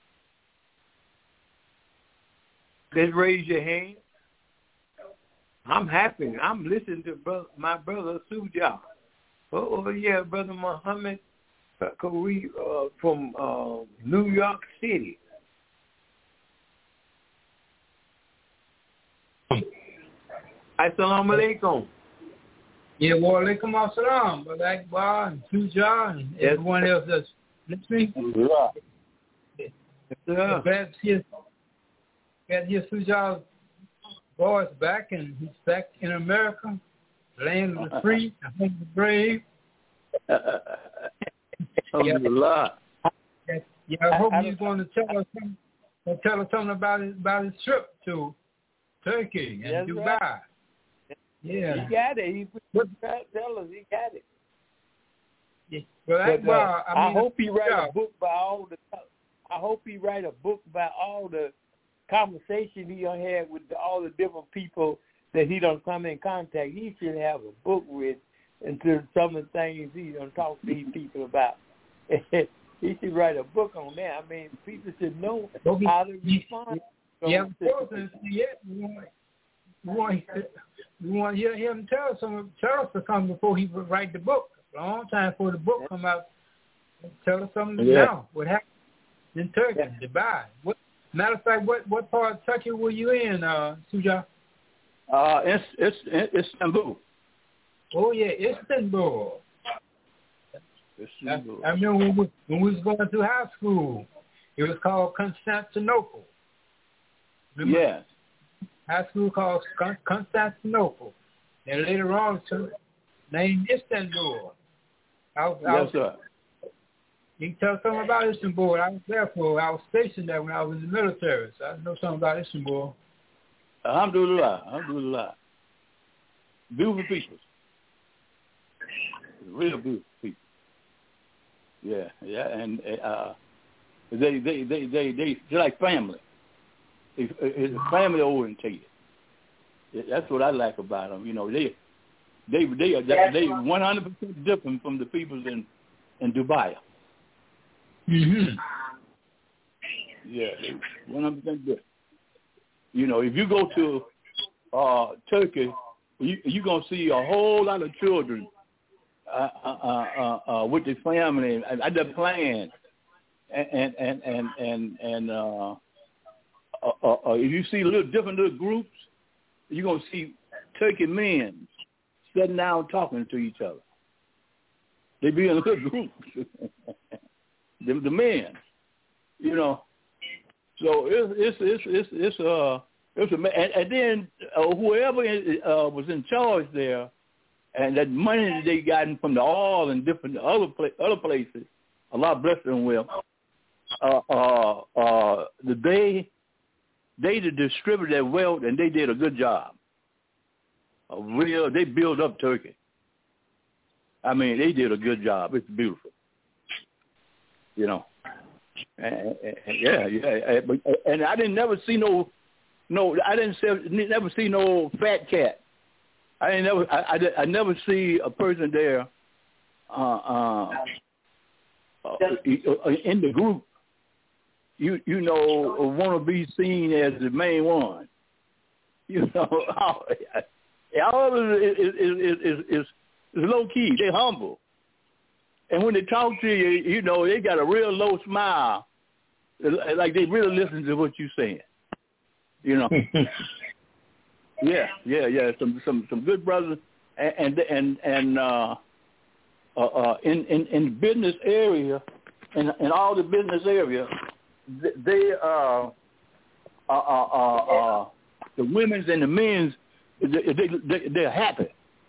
Speaker 3: Just raise your hand. I'm happy. I'm listening to brother, my brother Suja. Oh, oh yeah, brother Muhammad Kari uh, from uh, New York City. Assalamu alaikum.
Speaker 4: Yeah, wa alaikum assalam, Brother Akbar and Suja and
Speaker 3: Yes.
Speaker 4: everyone else that's listening.
Speaker 3: Yeah.
Speaker 4: Yeah. Glad to hear, glad to hear Suja's voice back, and he's back in America, land of the free, the home of the brave.
Speaker 1: Alhamdulillah.
Speaker 4: Yeah, yeah, I hope he's going to tell us something, tell us something about his, about his trip to Turkey and
Speaker 3: That's
Speaker 4: Dubai.
Speaker 3: right.
Speaker 4: Yeah.
Speaker 3: He got it. He put, tell us he got it.
Speaker 4: Yeah. Well,
Speaker 3: But,
Speaker 4: Akbar,
Speaker 3: uh,
Speaker 4: I, mean,
Speaker 3: I hope he write
Speaker 4: yeah.
Speaker 3: a book by all the. I hope he write a book about all the conversation he done had with the, all the different people that he done come in contact. He should have a book with into some of the things he done talk to these people about. He should write a book on that. I mean, people should know
Speaker 4: Okay.
Speaker 3: how to respond.
Speaker 4: Yeah, of course. And yeah, we want, we want, we want to hear him tell us some, tell us something before he would write the book. A long time before the book come out. Tell us something
Speaker 1: Yeah.
Speaker 4: now. What happened in Turkey,
Speaker 3: Yeah.
Speaker 4: Dubai? What, matter of fact, what what part of Turkey were you in, uh, Suja?
Speaker 1: Uh, it's it's it's Istanbul.
Speaker 4: Oh yeah, Istanbul. I,
Speaker 1: Istanbul.
Speaker 4: I remember when we, when we was going through high school. It was called Constantinople. Remember?
Speaker 1: Yes.
Speaker 4: High school called Con- Constantinople, and later on to named Istanbul. I was, I
Speaker 1: Yes,
Speaker 4: was,
Speaker 1: sir.
Speaker 4: you can tell something about Istanbul. I was there for. I was stationed there when I was in the military, so I know something about Istanbul.
Speaker 1: Alhamdulillah. Alhamdulillah. Beautiful people. Real beautiful people. Yeah, yeah, and uh, they they they they they they're like family. It's, it's family orientated. That's what I like about them. You know, they they they are they one hundred percent different from the people in in Dubai.
Speaker 4: Mm-hmm.
Speaker 1: Yeah, one hundred percent different. You know, if you go to uh, Turkey, you you're gonna see a whole lot of children uh, uh, uh, uh, with their family and uh, they're playing, and and and and and uh, uh, uh, uh, if you see little different little groups, you're gonna see Turkey men sitting down talking to each other. They be in little groups. the, the men, you know. So it's it's it's it's, it's uh it's a, and, and then uh, whoever uh, was in charge there, and that money that they gotten from the oil and different other pla- other places, Allah bless them with. Uh, uh, uh, the they they distributed their wealth and they did a good job. A real they built up Turkey. I mean, they did a good job. It's beautiful, you know. And, and, yeah, yeah, but and I didn't never see no, no, I didn't see, never see no fat cat. I didn't never, I, I, I never see a person there, uh, uh, uh, in the group, you you know, want to be seen as the main one. You know, all, all of it is, is, is, is, is low key. They're humble. And when they talk to you, you know, they got a real low smile, like they really listen to what you're saying. You know. yeah, yeah, yeah. Some some some good brothers, and and and uh, uh, uh, in in in business area, in in all the business area, they uh, uh, uh, uh, uh the women's and the men's, they, they, they they're happy.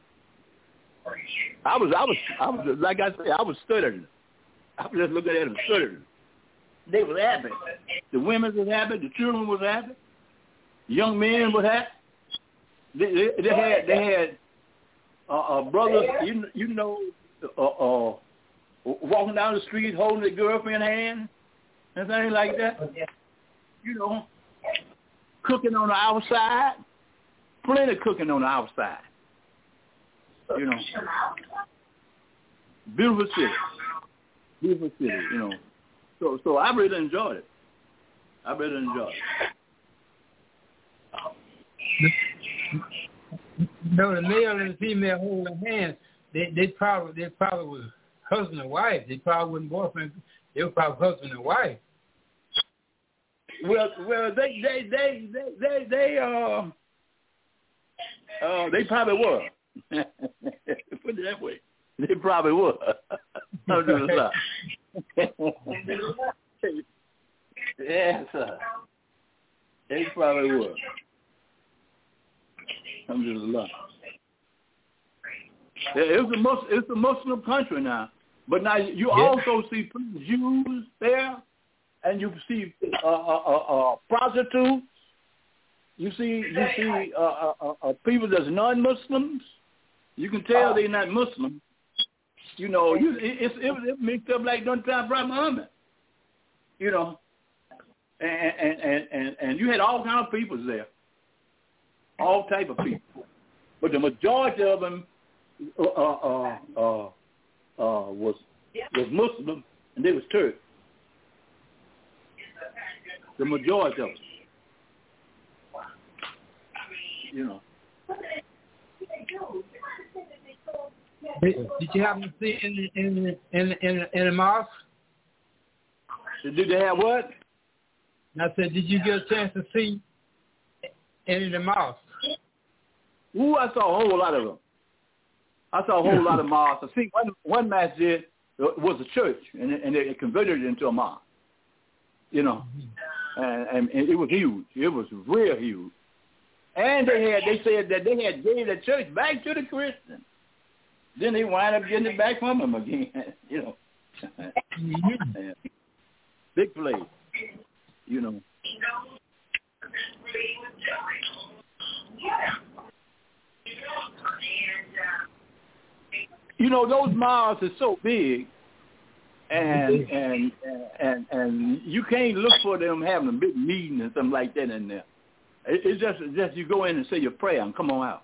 Speaker 1: I was, I was, I was, like I said, I was stuttering. I was just looking at them stuttering. They were happy. The women was happy. The children was happy. The young men were happy. They, they, they had, they had uh, uh, brothers, you, you know, uh, uh, walking down the street holding their girlfriend hand and things like that. You know, cooking on the outside. Plenty of cooking on the outside. You know, beautiful city, beautiful city. You know, so so I really enjoyed it. I really enjoyed
Speaker 4: it. No, the male and the female holding hands. They they probably they probably was husband and wife. They probably wasn't boyfriend. They were probably husband and wife.
Speaker 1: Well, well, they they they they they, they uh uh they probably were. Put it that way. They probably would. Yes, sir. They probably would. Alhamdulillah. It's a Muslim, it's a Muslim country now, but now you yeah. also see Jews there, and you see uh, uh, uh, uh, prostitutes. You see, you see uh, uh, uh, people that's non-Muslims. You can tell they're not Muslim. You know, you, it, it's it, it mixed up like don't try Prophet Muhammad. You know, and and, and and and you had all kind of people there, all type of people, but the majority of them uh, uh, uh, uh, was was Muslim, and they was Turk. The majority of them, you know.
Speaker 4: Did, did you happen to see in in in in in the mosque?
Speaker 1: Did they have what?
Speaker 4: I said, did you get a chance to see in the mosque?
Speaker 1: Ooh, I saw a whole lot of them. I saw a whole lot of mosques. I think one one masjid was a church, and and they converted it into a mosque. You know, and, and, and it was huge. It was real huge. And they had they said that they had gave the church back to the Christians. Then they wind up getting it back from them again. You know, mm-hmm. Big place. You know. You know, those mosques are so big, and and and and you can't look for them having a big meeting and something like that in there. It's just just you go in and say your prayer and come on out.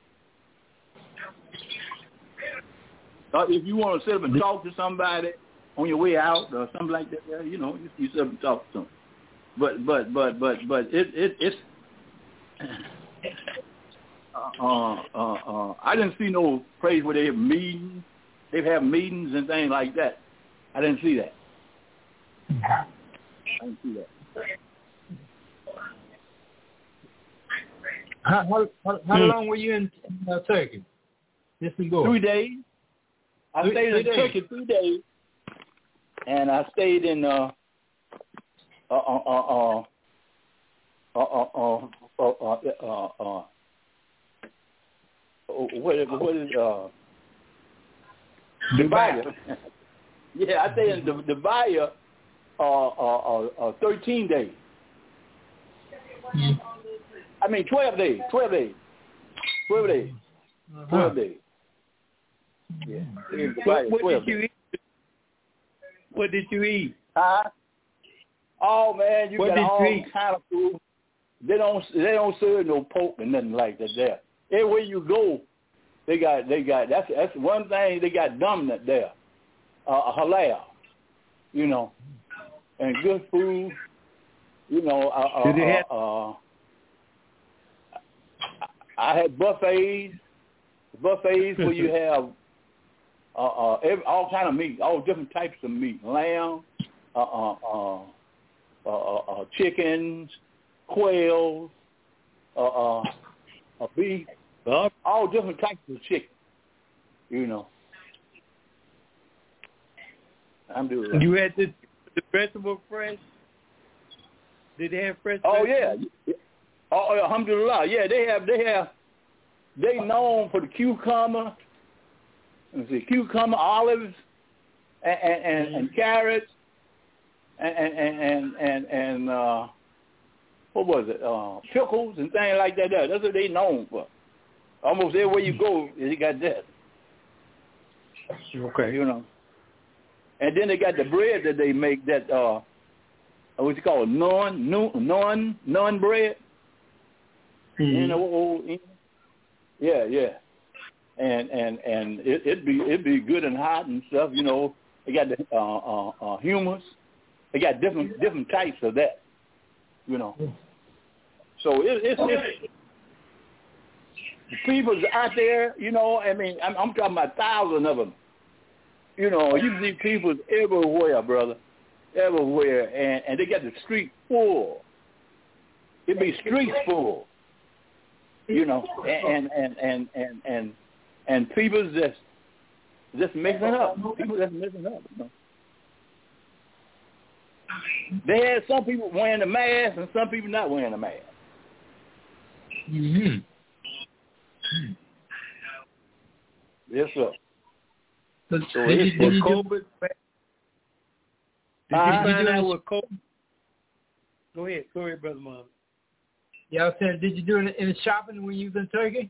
Speaker 1: Uh, if you want to sit up and talk to somebody on your way out or something like that, you know, you, you sit up and talk to them. But but but but but it it it's. Uh, uh, uh, I didn't see no place where they have meetings. They have meetings and things like that. I didn't see that. I didn't see that.
Speaker 4: How how, how, how hmm. long were you in uh, Turkey? Just to go.
Speaker 1: Three days. I
Speaker 4: three,
Speaker 1: stayed
Speaker 4: three
Speaker 1: in
Speaker 4: days.
Speaker 1: Turkey three days, and I stayed in uh uh uh uh uh uh uh uh uh. uh, uh What is, what is uh, Dubai? Yeah, I stayed in Dubai uh, uh, uh, uh, thirteen days. Mm. I mean, twelve days. Twelve days. Twelve days. Uh-huh. Twelve days. Yeah.
Speaker 3: What, what did you eat? What did you eat?
Speaker 1: Huh? Oh man, you
Speaker 3: what
Speaker 1: got
Speaker 3: did
Speaker 1: all
Speaker 3: you eat?
Speaker 1: kind of food. They don't they don't serve no pork and nothing like that there. Everywhere you go, They got they got that's that's one thing they got dominant there. Uh, halal, you know, and good food. You know, uh, uh,
Speaker 3: have-
Speaker 1: uh, uh, I had buffets, buffets where you have uh, uh, every, all kind of meat, all different types of meat, lamb, uh, uh, uh, uh, uh, chickens, quails, uh, uh, uh, beef, all different types of chicken. You know, I'm doing. Right.
Speaker 3: You had the the vegetable fresh. Did they have fresh?
Speaker 1: Oh
Speaker 3: vegetables?
Speaker 1: yeah. Oh, alhamdulillah. Yeah, they have. They have. They known for the cucumber. Let me see, cucumber, olives, and and, and, and carrots, and and and and, and uh, what was it? Uh, pickles and things like that. That's what they known for. Almost everywhere you go, they got that.
Speaker 3: Okay.
Speaker 1: You know. And then they got the bread that they make. That uh, what you call it? Non, non, non bread.
Speaker 3: Mm-hmm.
Speaker 1: You know, yeah, yeah, and and and it, it'd be it'd be good and hot and stuff. You know, they got the uh, uh, uh, hummus. They got different different types of that. You know, so it, it's it's the people's out there. You know, I mean, I'm, I'm talking about thousands of them. You know, you see people everywhere, brother, everywhere, and and they got the street full. It be streets full. You know, and and and and and and people just just mixing up. People just mixing up. You know? They had some people wearing the mask and some people not wearing the mask.
Speaker 4: Mm-hmm.
Speaker 1: Yes, sir.
Speaker 4: So,
Speaker 1: So
Speaker 4: did,
Speaker 1: it's
Speaker 4: you, did, you do,
Speaker 3: COVID, did you
Speaker 1: uh,
Speaker 3: find out what COVID? Go ahead, go ahead, brother Mom.
Speaker 4: yeah, I was saying, did you do any, any shopping when you was in Turkey?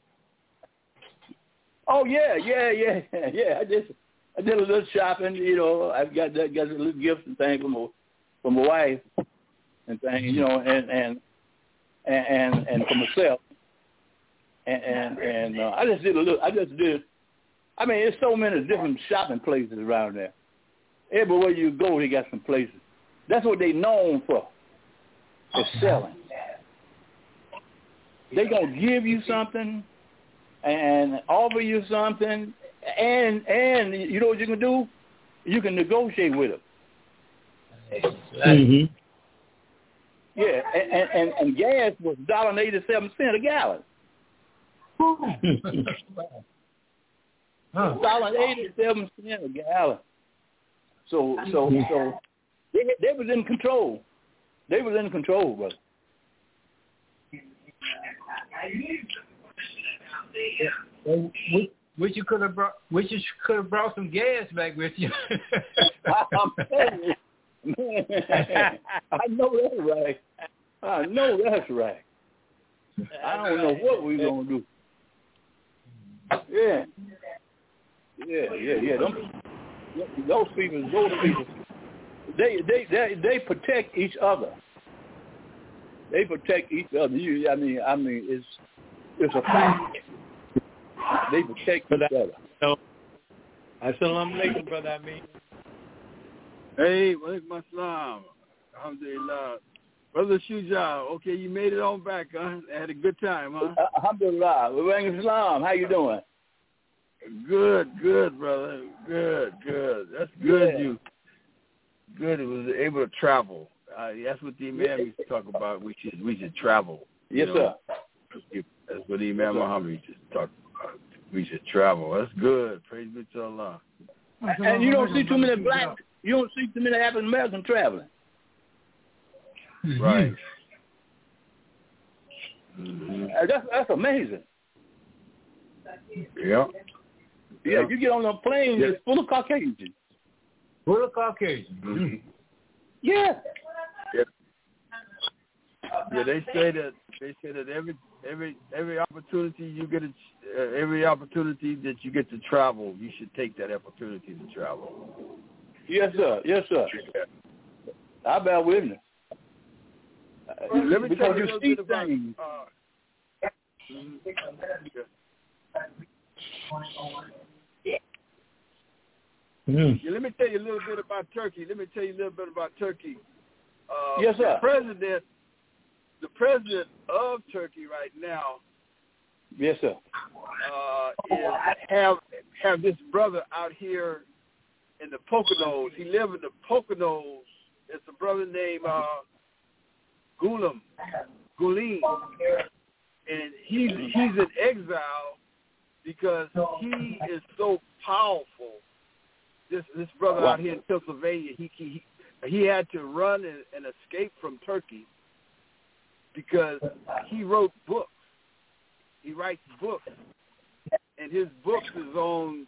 Speaker 1: Oh yeah, yeah, yeah, yeah. I just I did a little shopping. You know, I got that got a little gifts and things from my from my wife and things. You know, and and and and, and for myself. And and, and uh, I just did a little. I just did. I mean, there's so many different shopping places around there. Everywhere you go, they got some places. That's what they known for. Is selling. They gonna give you something and offer you something, and and you know what you can do? You can negotiate with them.
Speaker 3: Mm-hmm.
Speaker 1: Yeah, and and, and, and gas was one dollar and eighty-seven cents a gallon. one dollar and eighty-seven cents a gallon. So so so they they was in control. They was in control, brother.
Speaker 4: Well, wish, wish you could have brought, wish you could have brought some gas back with you.
Speaker 1: I'm telling you, man, I know that's right. I know that's right. I don't know what we're gonna do. Yeah, yeah, yeah, yeah. Them, those people, those people, they they they they protect each other. They protect each other. You, I mean, I mean, it's it's a fact. They protect each other.
Speaker 3: So, assalamu alaikum, brother. I mean,
Speaker 5: hey, walaikum assalam. Alhamdulillah. Brother Shuja, okay, you made it on back, huh? Had a good time, huh?
Speaker 1: Alhamdulillah. We're Islam. How you doing?
Speaker 5: Good, good, brother. Good, good. That's good.
Speaker 1: Yeah.
Speaker 5: You good. It was able to travel. Uh, that's what the Imam used to talk about. We should we should travel.
Speaker 1: Yes,
Speaker 5: you know?
Speaker 1: sir.
Speaker 5: That's what the Imam Muhammad used to talk about. We should travel. That's good. Praise be to Allah.
Speaker 1: And you don't see too many black. You don't see too many African Americans traveling.
Speaker 5: Right. Mm-hmm.
Speaker 1: Uh, that's that's amazing.
Speaker 5: Yeah.
Speaker 1: Yeah, you get on a plane,
Speaker 5: Yeah.
Speaker 1: it's full of Caucasians.
Speaker 4: Full of Caucasians.
Speaker 5: Mm-hmm.
Speaker 1: Yeah.
Speaker 5: Yeah. Yeah, they say that they say that every every every opportunity you get, a, uh, every opportunity that you get to travel, you should take that opportunity to travel.
Speaker 1: Yes, sir. Yes, sir.
Speaker 5: Yeah.
Speaker 1: I bear witness. Uh,
Speaker 5: Let me
Speaker 1: because
Speaker 5: tell you
Speaker 1: you
Speaker 5: a little
Speaker 1: see
Speaker 5: bit about.
Speaker 1: things.
Speaker 5: Uh, Mm. Yeah, let me tell you a little bit about Turkey. Let me tell you a little bit about Turkey. Uh,
Speaker 1: yes, sir.
Speaker 5: The president, the president of Turkey right now.
Speaker 1: Yes, sir.
Speaker 5: Uh, is have have this brother out here in the Poconos. He lives in the Poconos. It's a brother named uh, Gulam, Gulim, and he's he's in exile because he is so powerful. This this brother wow. out here in Pennsylvania, he he he had to run and, and escape from Turkey because he wrote books. He writes books, and his books is on,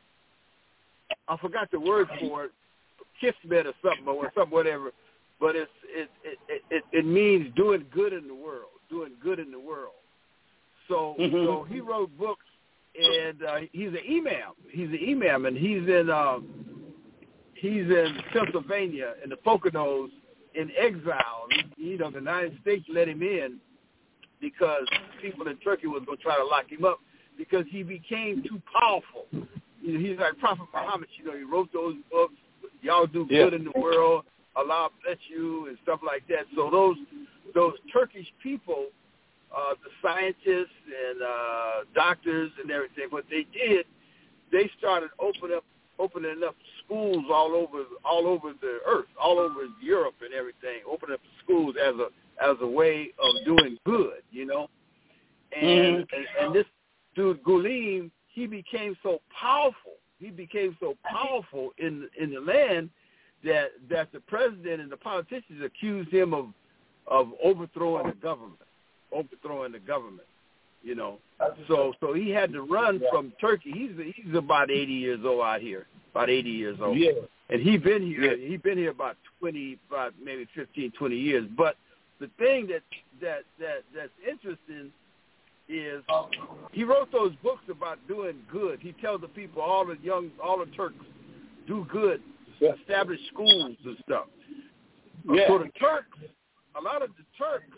Speaker 5: I forgot the word for it, Kismet or something or something, whatever. But it's it it, it it means doing good in the world, doing good in the world. So mm-hmm. so he wrote books, and uh, he's an imam. He's an imam, and he's in um, he's in Pennsylvania in the Poconos in exile. You know, the United States let him in because people in Turkey was going to try to lock him up because he became too powerful. You know, he's like Prophet Muhammad. You know, he wrote those books. Y'all do good yeah. in the world. Allah bless you and stuff like that. So those those Turkish people, uh, the scientists and uh, doctors and everything, what they did, they started opening up opening up schools all over all over the earth, all over Europe and everything. Opening up schools as a as a way of doing good, you know. And, mm-hmm. and and this dude Gulim, he became so powerful. He became so powerful in in the land that that the president and the politicians accused him of of overthrowing the government, overthrowing the government, you know. So so he had to run from Turkey. He's he's about eighty years old out here, about eighty years old.
Speaker 1: Yeah.
Speaker 5: And he been here. He been here about twenty, about maybe fifteen, twenty years. But the thing that that that that's interesting is he wrote those books about doing good. He tells the people, all the young, all the Turks, do good, establish schools and stuff. Yeah. So the Turks, a lot of the Turks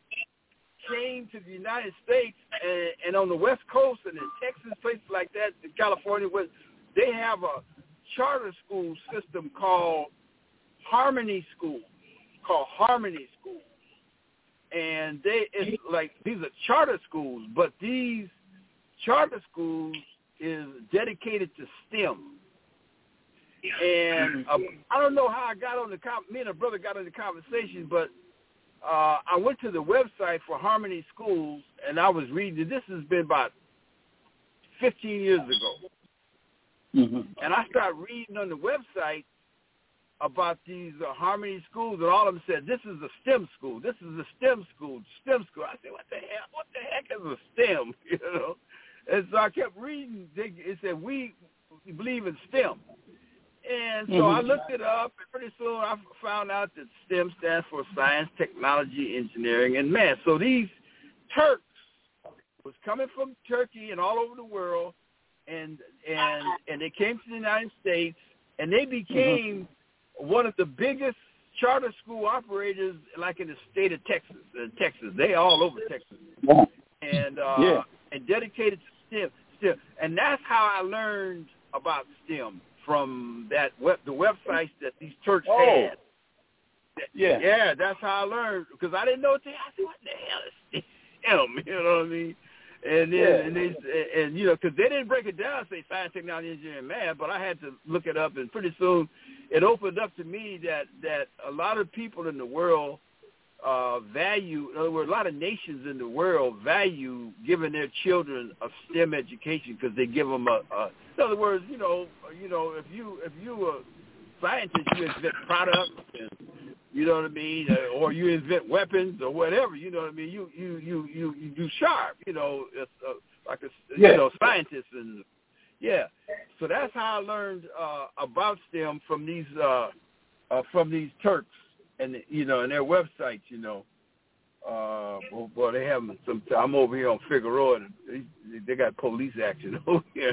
Speaker 5: came to the United States and, and on the West Coast and in Texas, places like that, in California, where they have a charter school system called Harmony School, called Harmony School. And they, it's like, these are charter schools, but these charter schools is dedicated to STEM. And uh, I don't know how I got on the, me and a brother got on the conversation, but uh, I went to the website for Harmony Schools, and I was reading, this has been about fifteen years ago. Mm-hmm. And I started reading on the website about these uh, Harmony schools, and all of them said, this is a STEM school. This is a STEM school, STEM school. I said, what the hell? What the heck is a STEM? You know? And so I kept reading. They, it said, we believe in STEM. And so mm-hmm. I looked it up, and pretty soon I found out that STEM stands for science, technology, engineering, and math. So these Turks was coming from Turkey and all over the world, and and and they came to the United States, and they became mm-hmm. one of the biggest charter school operators, like in the state of Texas. Uh, Texas, they all over Texas, yeah. and uh, yeah. and dedicated to STEM. STEM, and that's how I learned about STEM. From that web, the websites that these Turks oh. had.
Speaker 1: Yeah.
Speaker 5: Yeah, that's how I learned, because I didn't know what the hell. I said, what the hell is STEM? You know what I mean? And then, yeah. and, they, and you know, because they didn't break it down, say science, technology, engineering, and math, but I had to look it up, and pretty soon it opened up to me that, that a lot of people in the world uh, value, in other words, a lot of nations in the world value giving their children a STEM education because they give them a, a in other words, you know, you know, if you if you a scientist, you invent products, and you know what I mean, uh, or you invent weapons or whatever, you know what I mean. You you you you, you do sharp, you know, it's, uh, like a yeah. you know scientist, and yeah. So that's how I learned uh, about STEM from these uh, uh, from these Turks, and you know, and their websites, you know. Uh, well, well, they have some. I'm over here on Figueroa, and they, they got police action over here.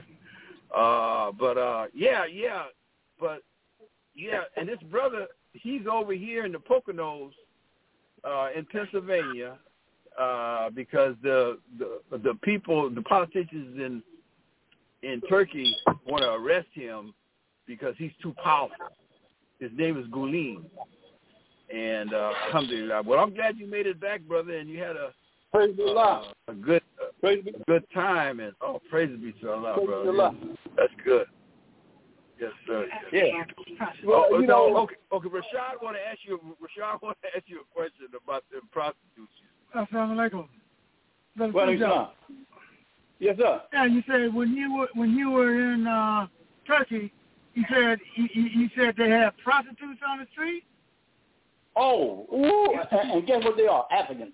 Speaker 5: Uh, but, uh, yeah, yeah, but, yeah, and this brother, he's over here in the Poconos, uh, in Pennsylvania, uh, because the, the, the people, the politicians in, in Turkey want to arrest him because he's too powerful. His name is Gulen. And uh, alhamdulillah. Well, I'm glad you made it back, brother, and you had a
Speaker 1: Praise
Speaker 5: uh,
Speaker 1: Allah.
Speaker 5: a good uh,
Speaker 1: Praise
Speaker 5: a good time. And oh, praise be to Allah,
Speaker 1: Praise
Speaker 5: brother.
Speaker 1: Allah.
Speaker 5: That's good. Yes, sir. Yes.
Speaker 1: Yeah. Well,
Speaker 5: oh,
Speaker 1: you
Speaker 5: no,
Speaker 1: know,
Speaker 5: okay, okay. Rashad want to ask you. Rashad want to ask you a question about the prostitutes.
Speaker 6: Assalamu alaikum. Brother
Speaker 1: well,
Speaker 6: Sujah.
Speaker 1: Islam. Yes, sir.
Speaker 6: Yeah, you said when you were when you were in uh, Turkey, you said you, you said they had prostitutes on the street.
Speaker 1: Oh, ooh, and, and guess what they are? Africans.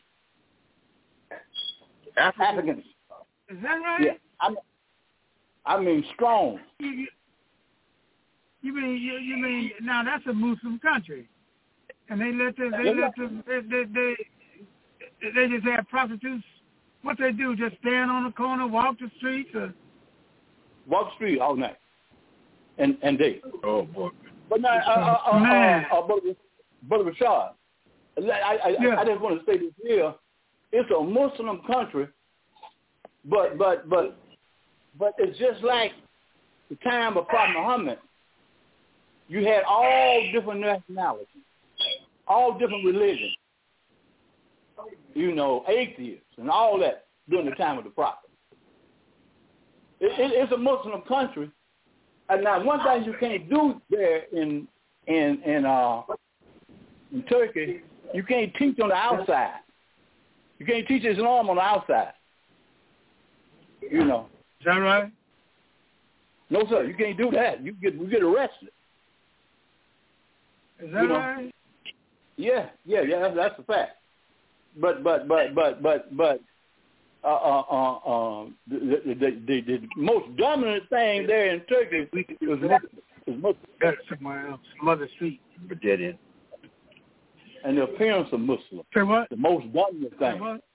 Speaker 5: African?
Speaker 1: Africans.
Speaker 6: Is that right?
Speaker 1: Yeah. I mean, I mean strong.
Speaker 6: You, you, you mean you, you mean now that's a Muslim country, and they let them they let them they they, they they just have prostitutes. What they do? Just stand on the corner, walk the streets, or
Speaker 1: Walk the street all night, and and day.
Speaker 5: Oh boy.
Speaker 1: But now, uh, uh, uh,
Speaker 6: Man.
Speaker 1: uh, uh, brother, brother Rashad, I, I,
Speaker 6: Yeah.
Speaker 1: I just want to say this here. It's a Muslim country, but but but but it's just like the time of Prophet Muhammad. You had all different nationalities, all different religions. You know, atheists and all that during the time of the Prophet. It, it, it's a Muslim country, and now one thing you can't do there in in in uh in Turkey, you can't teach on the outside. You can't teach Islam on the outside. You know.
Speaker 6: is that right?
Speaker 1: No, sir, you can't do that. You get you get arrested.
Speaker 6: Is that
Speaker 1: You know.
Speaker 6: right?
Speaker 1: Yeah, yeah, yeah. That's, that's a fact. But but but but but but uh uh uh, uh the, the, the the the most dominant thing there in Turkey is Muslim. Is Muslim.
Speaker 6: That's somewhere else, some other street.
Speaker 5: But dead end.
Speaker 1: And the appearance of Muslim.
Speaker 6: Say what?
Speaker 1: The most dominant
Speaker 6: Say
Speaker 1: thing.
Speaker 6: what?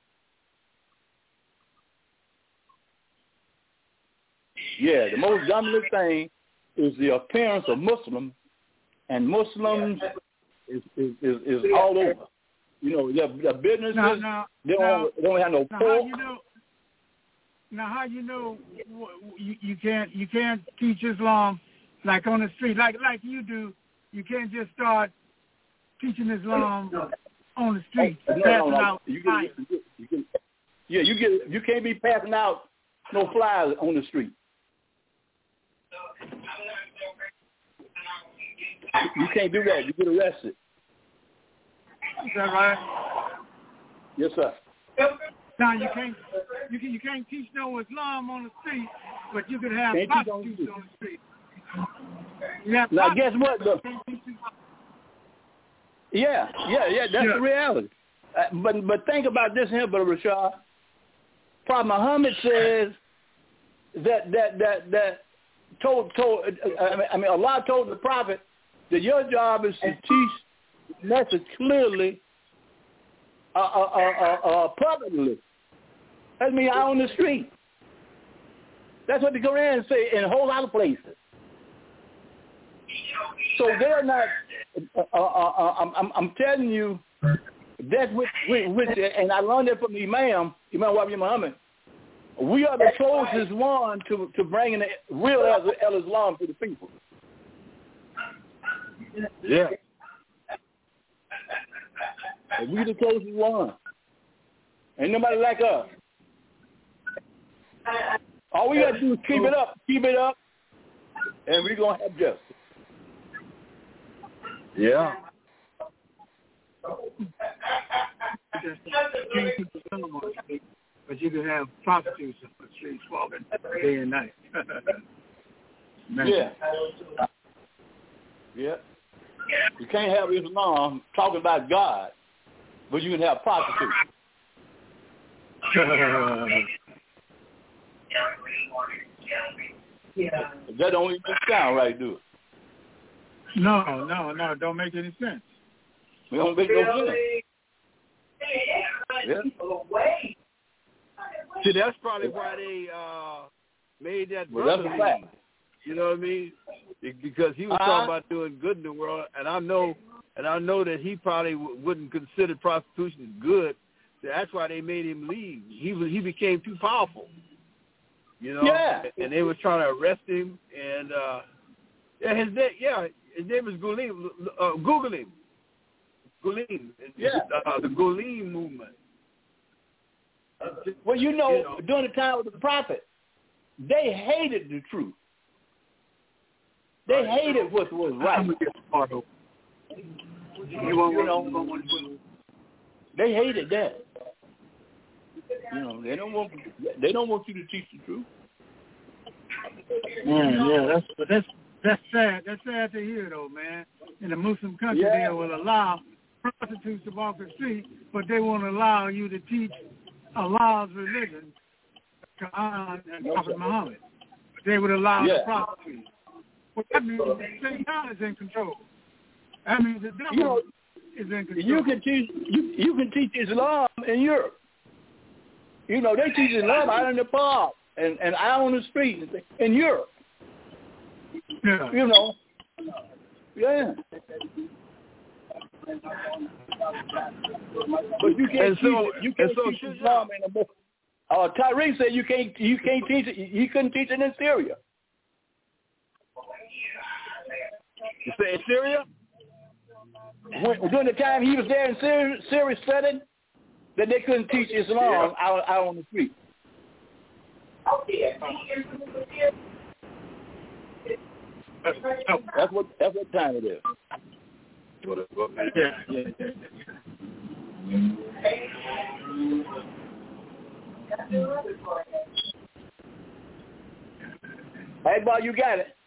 Speaker 1: Yeah, the most dominant thing is the appearance of Muslim, and Muslims is is, is, is all over. You know, their, their businesses,
Speaker 6: Now, now,
Speaker 1: they, don't,
Speaker 6: now,
Speaker 1: they don't have no
Speaker 6: now
Speaker 1: pork.
Speaker 6: how you know? Now, how you know wh- you, you can't you can't teach Islam like on the street, like like you do? You can't just start teaching Islam on the street,
Speaker 1: Oh, no,
Speaker 6: passing
Speaker 1: no, no.
Speaker 6: out
Speaker 1: You
Speaker 6: flyers.
Speaker 1: get, you get, you get, yeah, you get. You can't be passing out no flyers on the street. You can't do that. You get arrested.
Speaker 6: Is that right?
Speaker 1: Yes, sir.
Speaker 6: Now you can't you can you can't teach no Islam on the street, but you can have
Speaker 1: Can't teach on the
Speaker 6: prostitutes on the street. You have
Speaker 1: Now, guess what? The,
Speaker 6: prostitutes.
Speaker 1: yeah, yeah, yeah. That's
Speaker 6: Yeah.
Speaker 1: the reality. Uh, but but think about this here, Brother Rashad. Prophet Muhammad says that that that that told told. Uh, I mean, Allah told the prophet that your job is to teach the message clearly, uh, uh, uh, uh, uh, publicly. That means out on the street. That's what the Quran say in a whole lot of places. So they're not. Uh, uh, uh, I'm, I'm, I'm telling you, that's which, which, which, and I learned that from the Imam, Imam Wabi Muhammad. We are the closest one to to bringing the real El Islam to the people.
Speaker 5: Yeah.
Speaker 1: And we the closest one. Ain't nobody like us. All we got to do is keep it up, keep it up, and we're going to have justice.
Speaker 5: Yeah.
Speaker 6: But you can have prostitutes on the streets walking day and night. Man.
Speaker 1: Yeah. Yeah. You can't have Islam talking about God, but you can have prostitutes.
Speaker 2: Yeah.
Speaker 1: That don't even sound right, do it?
Speaker 6: No, no, no, it don't make any sense.
Speaker 1: It don't make no sense. Yeah.
Speaker 5: See, that's probably why they uh, made that
Speaker 1: Well, that's
Speaker 5: brother
Speaker 1: a fact.
Speaker 5: leave. You know what I mean? Be- Because he was
Speaker 1: Uh-huh.
Speaker 5: talking about doing good in the world, and I know, and I know that he probably w- wouldn't consider prostitution good. That's why they made him leave. He was, he became too powerful. You know,
Speaker 1: yeah.
Speaker 5: and they was trying to arrest him, and uh, yeah, his name, yeah, his name is Gulen. Uh, Google him, Gulen.
Speaker 1: Yeah,
Speaker 5: uh, the Gulen movement.
Speaker 1: Well, you know,
Speaker 5: you know,
Speaker 1: during the time of the prophet, they hated the truth. They
Speaker 5: right.
Speaker 1: hated what was right. You know, they hated that. You know, they don't want they don't want you to teach the truth.
Speaker 6: Yeah, yeah, that's that's that's sad. That's sad to hear, though, man. In a Muslim country,
Speaker 1: Yeah.
Speaker 6: they will allow prostitutes to walk the street, but they won't allow you to teach Allah's religion, Quran and
Speaker 1: No,
Speaker 6: Prophet
Speaker 1: sir.
Speaker 6: Muhammad. They would allow
Speaker 1: Yeah.
Speaker 6: the prostitutes. Well, that means that Satan is in control. That means the devil
Speaker 1: You know,
Speaker 6: is in control.
Speaker 1: you can teach you, you can teach Islam in Europe. You know, they teach Islam out in the park and, and out on the street in Europe.
Speaker 6: Yeah.
Speaker 1: You know. Yeah. But you can't
Speaker 5: And so-
Speaker 1: teach it. You can't
Speaker 5: and so
Speaker 1: teach
Speaker 5: should
Speaker 1: Islam in the book. Uh, Tyree said you can't you can't teach it. You couldn't teach it in Syria.
Speaker 5: You say in Syria?
Speaker 1: When, during the time he was there in Syria, Syria studying, that they couldn't teach Islam
Speaker 5: Yeah.
Speaker 1: out, out on the street. That's what that's what time it is.
Speaker 5: Yeah, yeah, yeah.
Speaker 1: Hey, boy, you got it.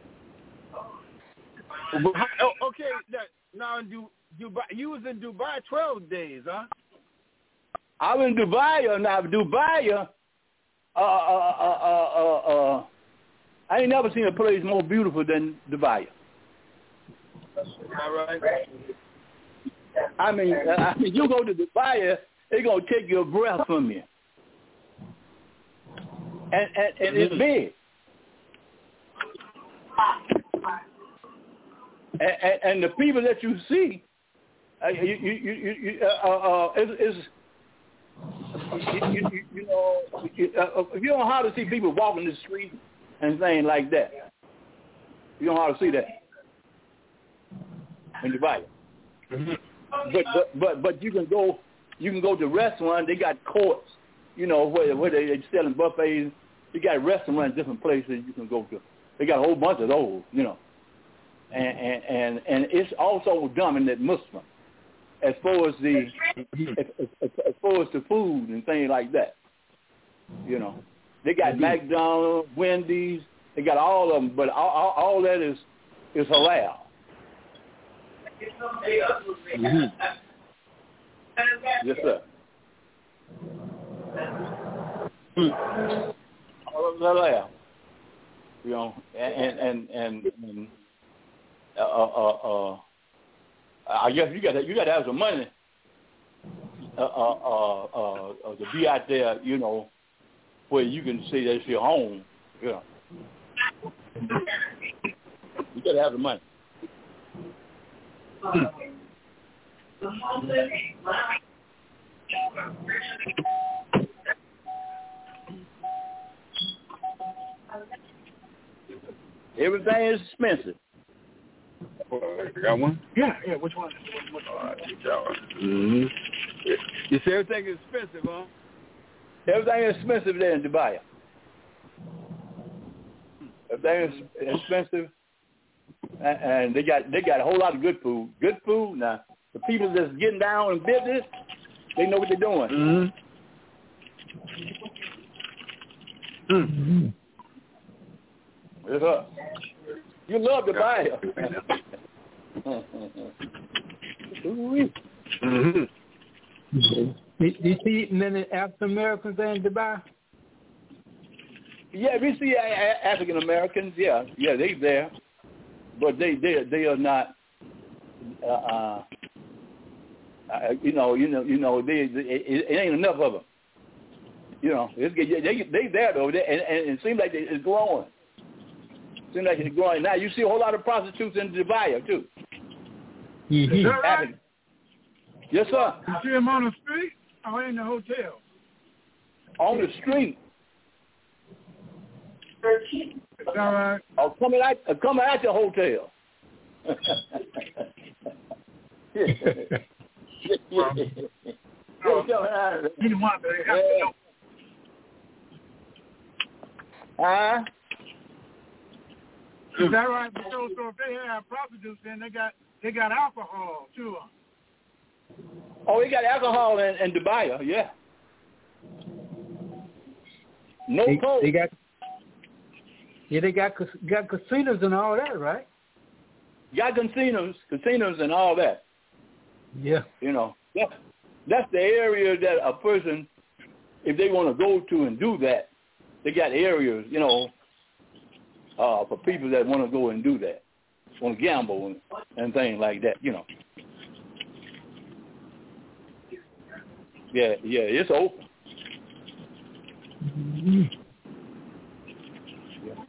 Speaker 5: Oh, okay, that, now in Du- Dubai, you was in Dubai twelve days, huh?
Speaker 1: I was in Dubai. Uh, now Dubai, uh, uh, uh, uh, uh, uh, I ain't never seen a place more beautiful than Dubai.
Speaker 5: All right.
Speaker 1: I mean, I mean, you go to Dubai, it's gonna take your breath from you, and and, and it's big. And, and, and the people that you see, uh, you, you, you, you, uh, uh, is, is you, you, you, you know, you, uh, if you don't know how to see people walking the street and things like that, you don't know how to see that in Dubai.
Speaker 5: Mm-hmm.
Speaker 1: But, but but but you can go you can go to restaurants. They got courts, you know, where where they they selling buffets. You got restaurants, different places you can go to. They got a whole bunch of those, you know. And and and, and it's also dominant Muslim as far as the as, as, as far as the food and things like that. You know, they got mm-hmm. McDonald's, Wendy's. They got all of them, but all, all, all that is is halal. Mm-hmm. Yes, sir. Mm. All of halal. You know, and and and, and uh, uh, uh, I guess you got to you got to have some money uh, uh, uh, uh, uh, to be out there, you know, where you can say that's your home. You know, you got to have the money. Hmm. Everything is expensive.
Speaker 5: You got one?
Speaker 6: Yeah, yeah. Which one?
Speaker 5: Which one? Mm-hmm. You say everything is expensive, huh?
Speaker 1: Everything is expensive there in Dubai. Everything is expensive, and, and they got they got a whole lot of good food. Good food. Now, the people that's getting down in business, they know what they're doing.
Speaker 5: Mm-hmm. Mm-hmm.
Speaker 1: Yes, sir. You love Dubai.
Speaker 5: Mm-hmm.
Speaker 4: Do you see many African Americans in Dubai?
Speaker 1: Yeah, we see African Americans. Yeah, yeah, they there, but they they they are not. Uh, uh, uh, you know, you know, you know, they, they it, it ain't enough of them. You know, it's, they they there though, they, and, and it seems like it's growing. Seems like it's growing now. You see a whole lot of prostitutes in Dubai too.
Speaker 6: Mm-hmm. Is that right?
Speaker 1: Yes, sir.
Speaker 6: You see them on the street or in the hotel?
Speaker 1: On the street.
Speaker 6: Is that right?
Speaker 1: Oh, coming out, uh, coming out the hotel.
Speaker 6: Well, you know what? They have to know.
Speaker 1: Huh?
Speaker 6: Is that right? So, so if they have prostitutes, then they got they got alcohol too.
Speaker 1: Oh, they got alcohol in, in Dubai, yeah. No
Speaker 3: They,
Speaker 1: coke.
Speaker 3: they got yeah, they got got casinos and all that, right?
Speaker 1: Got casinos, casinos and all that.
Speaker 3: Yeah.
Speaker 1: You know, that's that's the area that a person, if they want to go to and do that, they got areas, you know, uh, for people that want to go and do that, want to gamble and, and things like that, you know. Yeah, yeah, it's open.
Speaker 3: Mm-hmm.
Speaker 1: Yeah.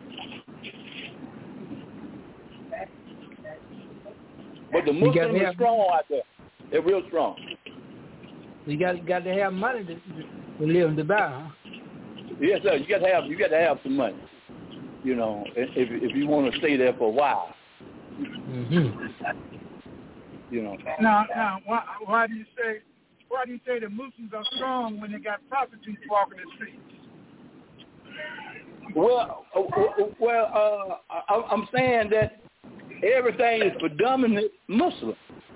Speaker 1: But the Muslims are
Speaker 3: have,
Speaker 1: strong out there. They're real strong.
Speaker 3: You got got to have money to, to live in Dubai, huh?
Speaker 1: Yes, sir. You got to have you got to have some money. You know, if if you want to stay there for a while.
Speaker 3: Mm-hmm.
Speaker 1: You know.
Speaker 6: Now, now, why, why do you say why do you say the Muslims are strong when they got prostitutes walking the streets?
Speaker 1: Well, uh, well, uh, I'm saying that everything is predominantly Muslim.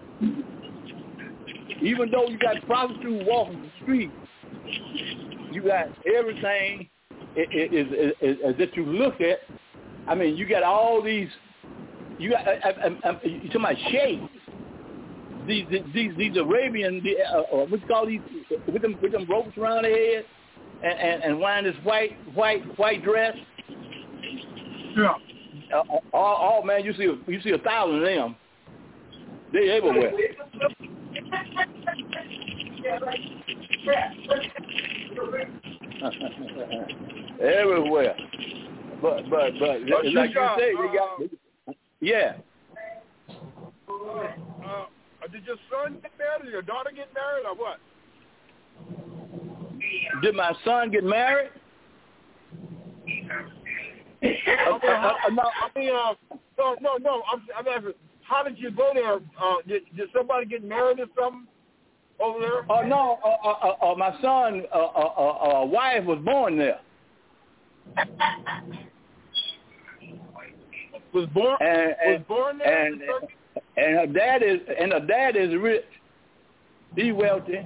Speaker 1: Even though you got prostitutes walking the street, you got everything is, is, is, is that you look at. I mean, you got all these. You got. I, I, I, you talking about sheikhs? These these these Arabian. The, uh, uh, what you call these? With them with them ropes around their head, and, and, and wearing this white white white dress.
Speaker 6: Yeah.
Speaker 1: Uh, all, all man, you see you see a thousand of them. They everywhere. Everywhere. But but but
Speaker 5: uh,
Speaker 1: like you
Speaker 5: got,
Speaker 1: say,
Speaker 5: uh,
Speaker 1: they got yeah.
Speaker 5: Uh, uh, did your son get married or your daughter get married or what?
Speaker 1: Did my son get married?
Speaker 5: I mean, how, I mean, uh, no, no, no. I'm, I'm asking, how did you go there? Uh, did, did somebody get married or something over there?
Speaker 1: Oh uh, no, uh, uh, uh, my son, uh, uh, uh, uh, wife was born there.
Speaker 5: Was born
Speaker 1: and, and,
Speaker 5: was born there.
Speaker 1: And, and her dad is and her dad is rich. He's wealthy.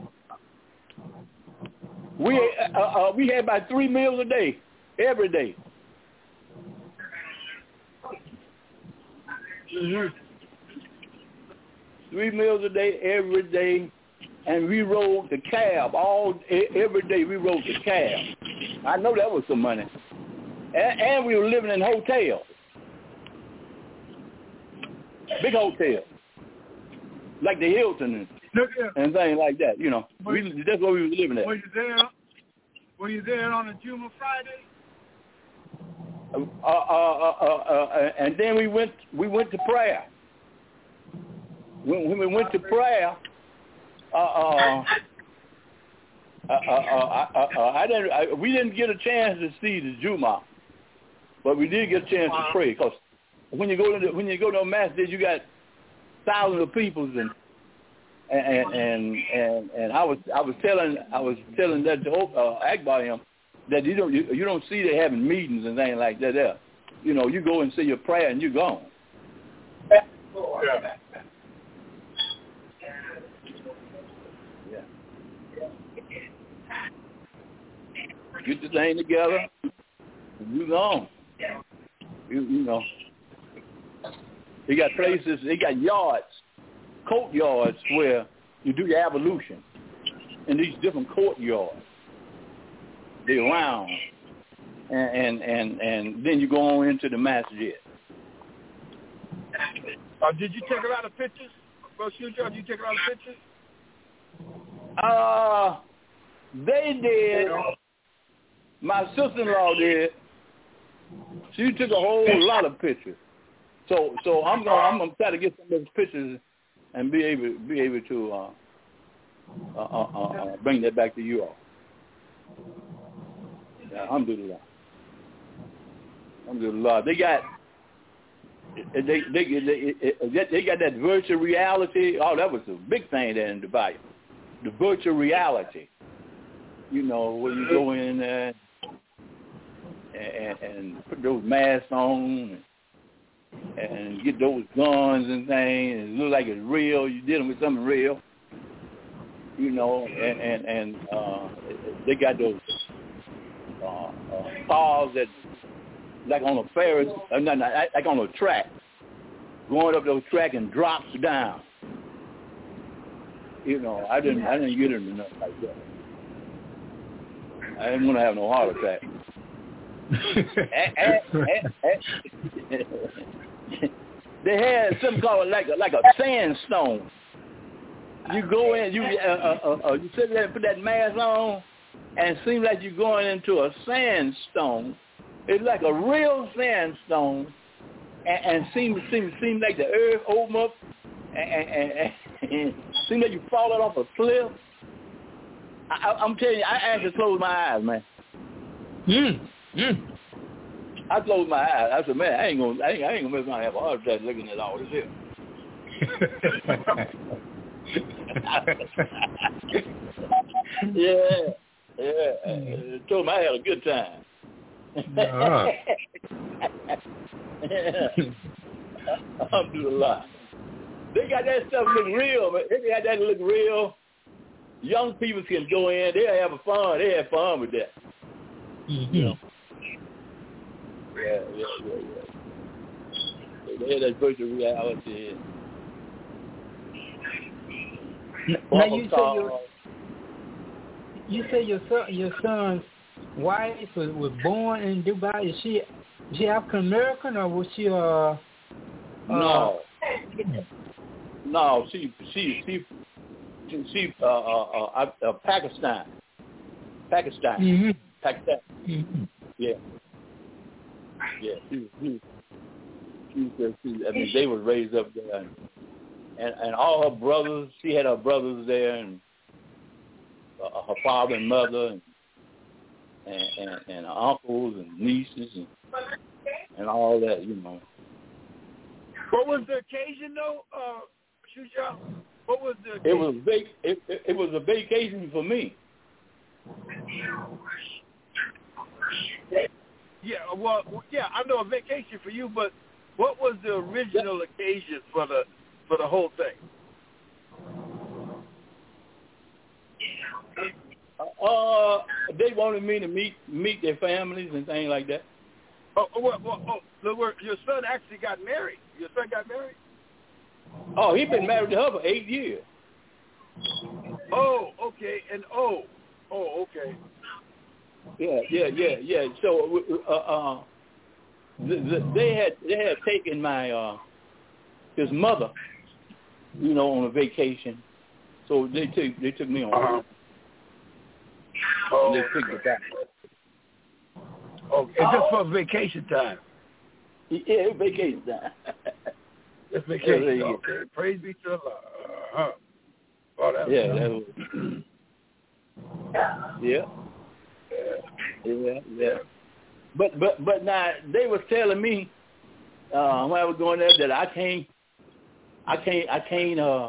Speaker 1: We uh, uh, we had about three meals a day, every day. Mm-hmm. Three meals a day, every day, and we rode the cab all every day. We rode the cab. I know that was some money, and, and we were living in hotels, big hotels, like the Hilton and, and things like that. You know, we, that's where we were living at.
Speaker 6: Were you there? Were you there on a Juma Friday?
Speaker 1: Uh, uh, uh, uh, uh, and then we went we went to prayer. When, when we went to prayer, uh, uh, uh, uh, uh, uh, uh, I didn't. I, we didn't get a chance to see the Juma, but we did get a chance to pray. Because when you go to the, when you go to a masjid, you got thousands of people, and and and and, and I was I was telling I was telling that to uh, Akbar him. That you don't you, you don't see they having meetings and things like that there. You know, you go and say your prayer and you're gone.
Speaker 5: Yeah.
Speaker 1: Yeah. Get the thing together and you gone. You you know. They got places, they got yards, courtyards where you do your ablution in these different courtyards. They round, and, and and and then you go on into the masjid.
Speaker 5: Uh, did you take a lot of pictures? Well, shoot, did you take a lot of pictures?
Speaker 1: Uh, they did. My sister-in-law did. She took a whole lot of pictures. So so I'm gonna I'm gonna try to get some of those pictures and be able be able to uh, uh, uh, uh, bring that back to you all. Alhamdulillah. Alhamdulillah. They got they they they, they they got that virtual reality. Oh, that was a big thing there in Dubai. The virtual reality. You know, where you go in there and, and put those masks on and, and get those guns and things, and it look like it's real. You're dealing with something real. You know, and and, and uh, they got those uh, uh, cars that like on a Ferris, uh, not, not, like on a track, going up those track and drops down. You know, I didn't I didn't get into nothing like that. I didn't want to have no heart attack. and, and, and, and, they had something called like a, like a sandstone. You go in, you uh, uh, uh, you sit there and put that mask on, and it seems like you're going into a sandstone. It's like a real sandstone, and, and seems seems seems like the earth open up, and, and, and, and seems like you're falling off a cliff. I, I'm telling you, I actually closed my eyes, man.
Speaker 4: Mm. Mm.
Speaker 1: I closed my eyes. I said, man, I ain't gonna, I ain't, I ain't gonna miss my have a heart attack looking at all this here. yeah, yeah. I told me I had a good time.
Speaker 4: Uh-huh.
Speaker 1: Alhamdulillah. They got that stuff look real, man. They got that look real. Young people can go in. They have a fun. They have fun with that.
Speaker 4: Mm-hmm.
Speaker 1: You know? Yeah, yeah, yeah, yeah. They had that virtual reality.
Speaker 4: Now you say your you say your son your son's wife was, was born in Dubai. Is she is she African American or was she uh, uh
Speaker 1: no no she she she she, she uh, uh, uh, uh Pakistan Pakistan
Speaker 4: mm-hmm.
Speaker 1: Pakistan
Speaker 4: mm-hmm.
Speaker 1: yeah yeah she she she, she I mean they were raised up there. And, And, and all her brothers, she had her brothers there, and uh, her father and mother, and and, and and her uncles and nieces, and and all that, you know.
Speaker 5: What was the occasion, though, uh, Shuja? What was the occasion?
Speaker 1: It was vac- it, it, it was a vacation for me.
Speaker 5: Yeah, well, yeah, I know a vacation for you, but what was the original occasion for the for the whole thing?
Speaker 1: Uh, they wanted me to meet meet their families and things like that.
Speaker 5: Oh, well, well, oh, look, your son actually got married. Your son got married?
Speaker 1: Oh, he'd been married to her for eight years.
Speaker 5: Oh, okay, and oh, oh, okay.
Speaker 1: Yeah, yeah, yeah, yeah. So, uh, uh, the, the, they had they had taken my uh, his mother, you know, on a vacation. So they took they took me on.
Speaker 5: Uh-huh.
Speaker 1: Oh. And they took me back.
Speaker 5: Okay, it's just for vacation time.
Speaker 1: Yeah, vacation time.
Speaker 5: It's vacation.
Speaker 1: Yeah,
Speaker 5: Okay, praise be to Allah. Uh-huh. Oh, that's
Speaker 1: yeah,
Speaker 5: nice.
Speaker 1: that was, yeah, yeah, yeah. But but but now they was telling me uh, when I was going there that I can't, I can't, I can't. Uh,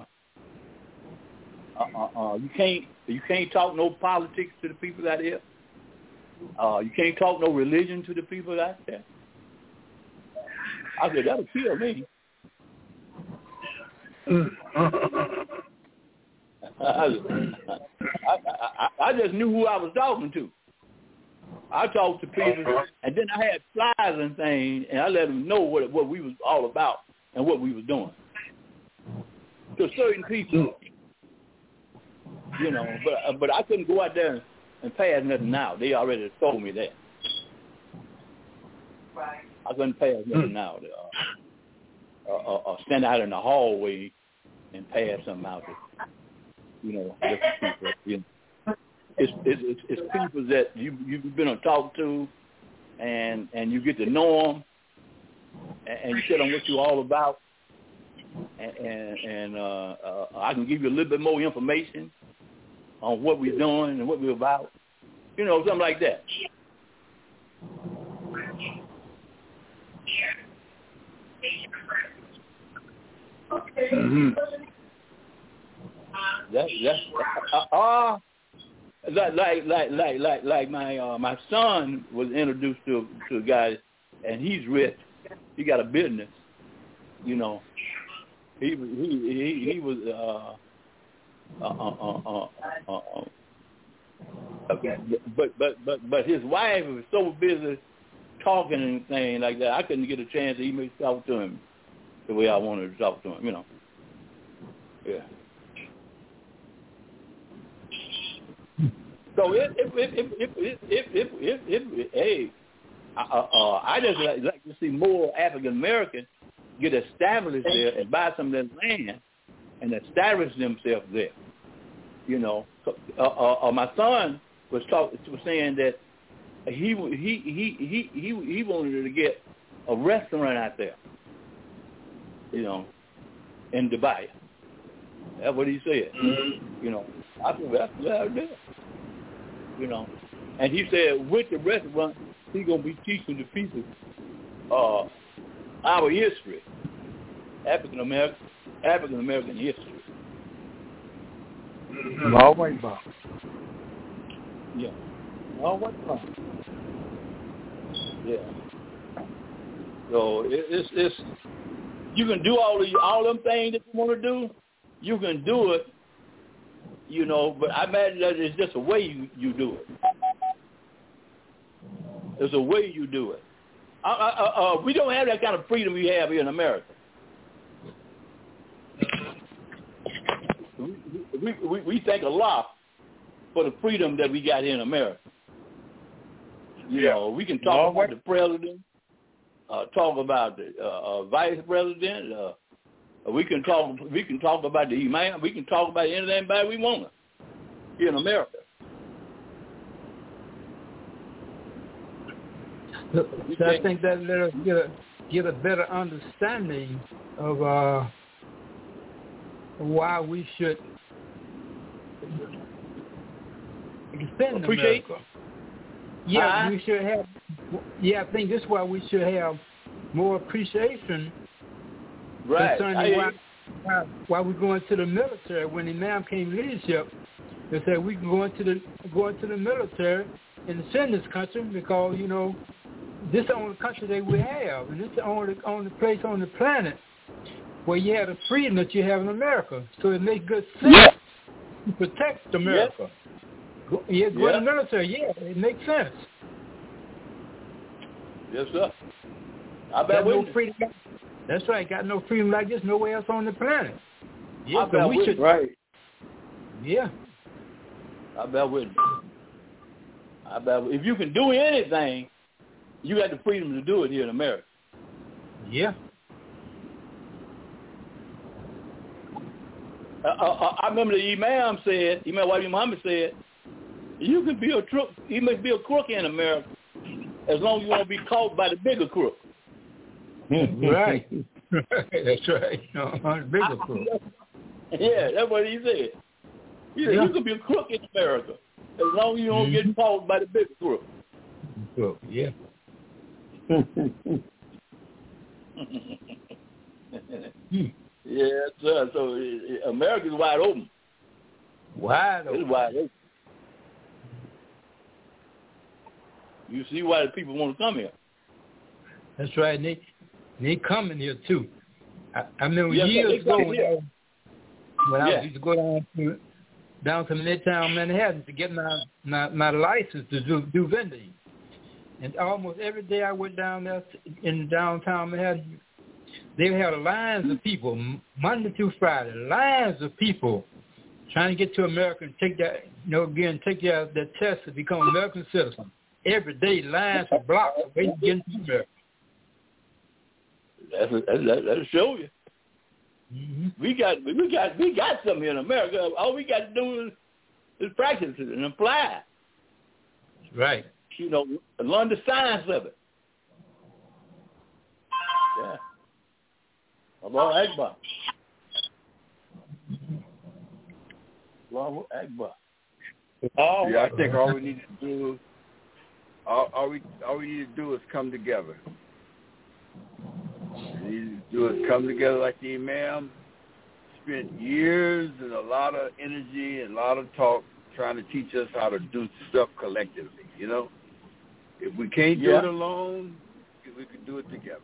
Speaker 1: uh, uh, you can't, you can't talk no politics to the people out there. Uh, you can't talk no religion to the people out there. I said that'll kill me. I, I, I, I just knew who I was talking to. I talked to people, and then I had flyers and things, and I let them know what what we was all about and what we was doing. To certain people, you know, but but I couldn't go out there and, and pass nothing out. They already told me that. I couldn't pass nothing out. Uh, or, or, or stand out in the hallway and pass something out to, you know, different people. You know. It's, it's it's people that you you've been on talk to, and and you get to know them, and, and you tell them what you're all about, and and, and uh, uh, I can give you a little bit more information on what we're doing and what we're about, you know, something like that. Mm-hmm. That that's uh, uh like like like like like like my uh, my son was introduced to to a guy, and he's rich. He got a business, you know. He he he he was uh uh uh uh, uh, uh, uh but but but but his wife was so busy talking and things like that. I couldn't get a chance to even talk to him the way I wanted to talk to him, you know. Yeah. So if if if if if if if, if, if, if hey, uh, uh, I just like, like to see more African Americans get established there and buy some of that land and establish themselves there. You know, uh, uh, uh, my son was talk was saying that he he he he he he wanted to get a restaurant out there. You know, in Dubai. That's what he said. Mm-hmm. You know, I said, well, that's a good idea. You know, and he said with the restaurant, he's gonna be teaching the people uh, our history, African American African American history.
Speaker 3: Mm-hmm. All right, Bob.
Speaker 1: Yeah. All right, Bob. Yeah. So it, it's it's you can do all the all them things that you want to do. You can do it, you know, but I imagine that it's just a way you, you do it. There's a way you do it. Uh, uh, uh, we don't have that kind of freedom we have here in America. We, we, we, we thank a lot for the freedom that we got here in America. You yeah. know, we can talk no, about what? the president, uh, talk about the uh, uh, vice president, uh, We can talk. We can talk about the imam. We can talk about anything about we want here in America.
Speaker 4: Look, so I think that let us get a get a better understanding of uh, why we should defend
Speaker 1: Appreciate.
Speaker 4: America. Yeah,
Speaker 1: uh-huh.
Speaker 4: we should have. Yeah, I think this is why we should have more appreciation.
Speaker 1: Right.
Speaker 4: Concerning why, why, why we're going to the military. When the Imam came leadership, they said we can go into the go into the military and defend this country because, you know, this is the only country that we have, and this is the only only place on the planet where you have the freedom that you have in America. So it makes good sense yeah. to protect America. Yeah, go, yeah, go yeah. in the military. Yeah, it makes sense.
Speaker 1: Yes, sir. I bet
Speaker 4: no freedom. That's right. Got no freedom like this nowhere else on the planet. Yeah,
Speaker 1: I bet
Speaker 4: we should.
Speaker 1: Right.
Speaker 4: Yeah.
Speaker 1: I bet with I bet if you can do anything, you got the freedom to do it here in America.
Speaker 4: Yeah.
Speaker 1: Uh, uh, I remember the Imam said, Imam Wadi Muhammad said, you can be a crook, you must be a crook in America as long as you won't be caught by the bigger crook.
Speaker 4: Right. That's right. Uh, bigger crook.
Speaker 1: Yeah, that's what he said. He said, yeah. You can be a crook in America as long as you don't mm-hmm. get caught by the bigger crook.
Speaker 4: Crook, yeah.
Speaker 1: Yeah, sir. So uh, America's wide open.
Speaker 4: Wide open.
Speaker 1: It's wide open. You see why the people want to come here.
Speaker 4: That's right. And they, they coming here, too. I, I remember
Speaker 1: yes,
Speaker 4: years ago when, I, when
Speaker 1: yeah.
Speaker 4: I used to go down to, down to Midtown Manhattan to get my, my, my license to do, do vending. And almost every day I went down there in downtown Manhattan, they had lines of people, Monday through Friday, lines of people trying to get to America and take that, you know, again, take their, their test to become American citizens. Every day, lines of blocks waiting to get into America.
Speaker 1: That's a, that's, that'll show you.
Speaker 4: Mm-hmm.
Speaker 1: We got we got we got something in America. All we got to do is, is practice it and apply.
Speaker 4: Right.
Speaker 1: You know, learn the science of it. Yeah. Allahu Akbar. Allahu Akbar.
Speaker 5: Oh, yeah, I think all we need to do, all, all we all we need to do is come together. They need to do it, come together like the Imam. Spent years and a lot of energy and a lot of talk trying to teach us how to do stuff collectively, you know? If we can't do
Speaker 1: yeah.
Speaker 5: it alone, we can do it together.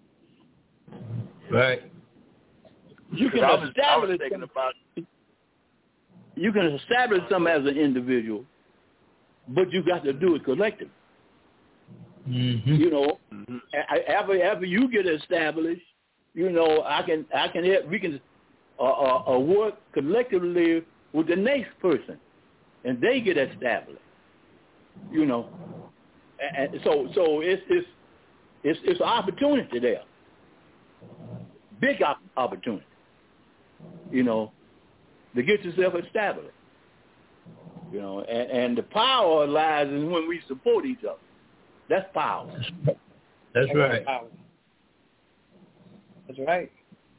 Speaker 4: Right.
Speaker 1: You can
Speaker 5: I was,
Speaker 1: establish
Speaker 5: I was thinking about
Speaker 1: you can establish something as an individual, but you got to do it collectively.
Speaker 4: Mm-hmm.
Speaker 1: You know,
Speaker 5: mm-hmm.
Speaker 1: after after you get established, you know, I can I can help. We can uh, uh, uh, work collectively with the next person, and they get established. You know, and, and so so it's it's it's it's an opportunity there, big op- opportunity. You know, to get yourself established. You know, and, and the power lies in when we support each other. That's power.
Speaker 4: That's right.
Speaker 3: That's right.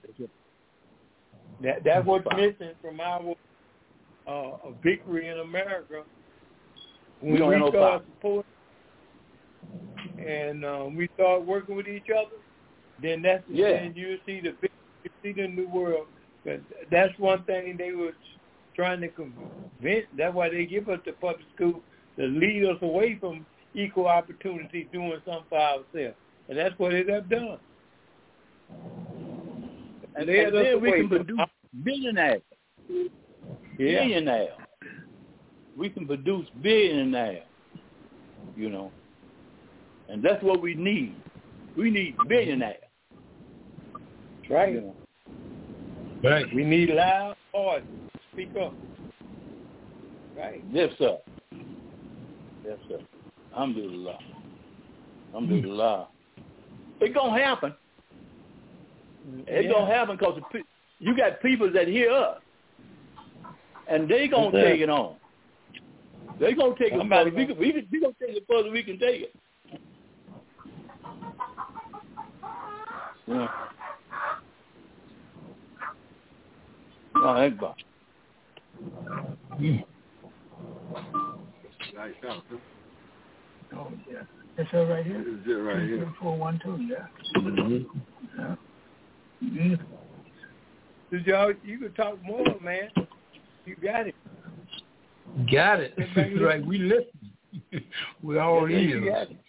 Speaker 3: That that's what's missing from our uh, victory in America. When
Speaker 1: we don't
Speaker 3: we
Speaker 1: have no
Speaker 3: start
Speaker 1: power.
Speaker 3: supporting and um, we start working with each other, then that's
Speaker 1: yeah.
Speaker 3: then you see the you see the new world. But that's one thing they were trying to convince. That's why they give us the public school to lead us away from equal opportunity, doing something for ourselves, and that's what they have done.
Speaker 1: And, and then we can produce billionaires. Yeah. Billionaires. We can produce billionaires. You know, and that's what we need. We need billionaires.
Speaker 3: That's right.
Speaker 1: You know.
Speaker 3: Right. We need loud voices. Speak up. Right.
Speaker 1: Yes, sir. Yes, sir. Alhamdulillah. Alhamdulillah. It's going to happen. It's yeah. going to happen because you got people that hear us, and they going to take it on. They going to take it further. We, can, we, can, we going to take it further we can take it. Yeah. Oh, Akbar.
Speaker 5: Mm. Nice house, huh?
Speaker 6: Oh, yeah. That's it right here?
Speaker 5: This is it right here.
Speaker 6: four one two, yeah.
Speaker 5: Mm-hmm.
Speaker 6: Yeah. Mm-hmm.
Speaker 3: So, y'all, you can talk more, man. You got it.
Speaker 4: Got it. Right. We listen. We all
Speaker 3: yeah,
Speaker 4: ears.
Speaker 3: You got it.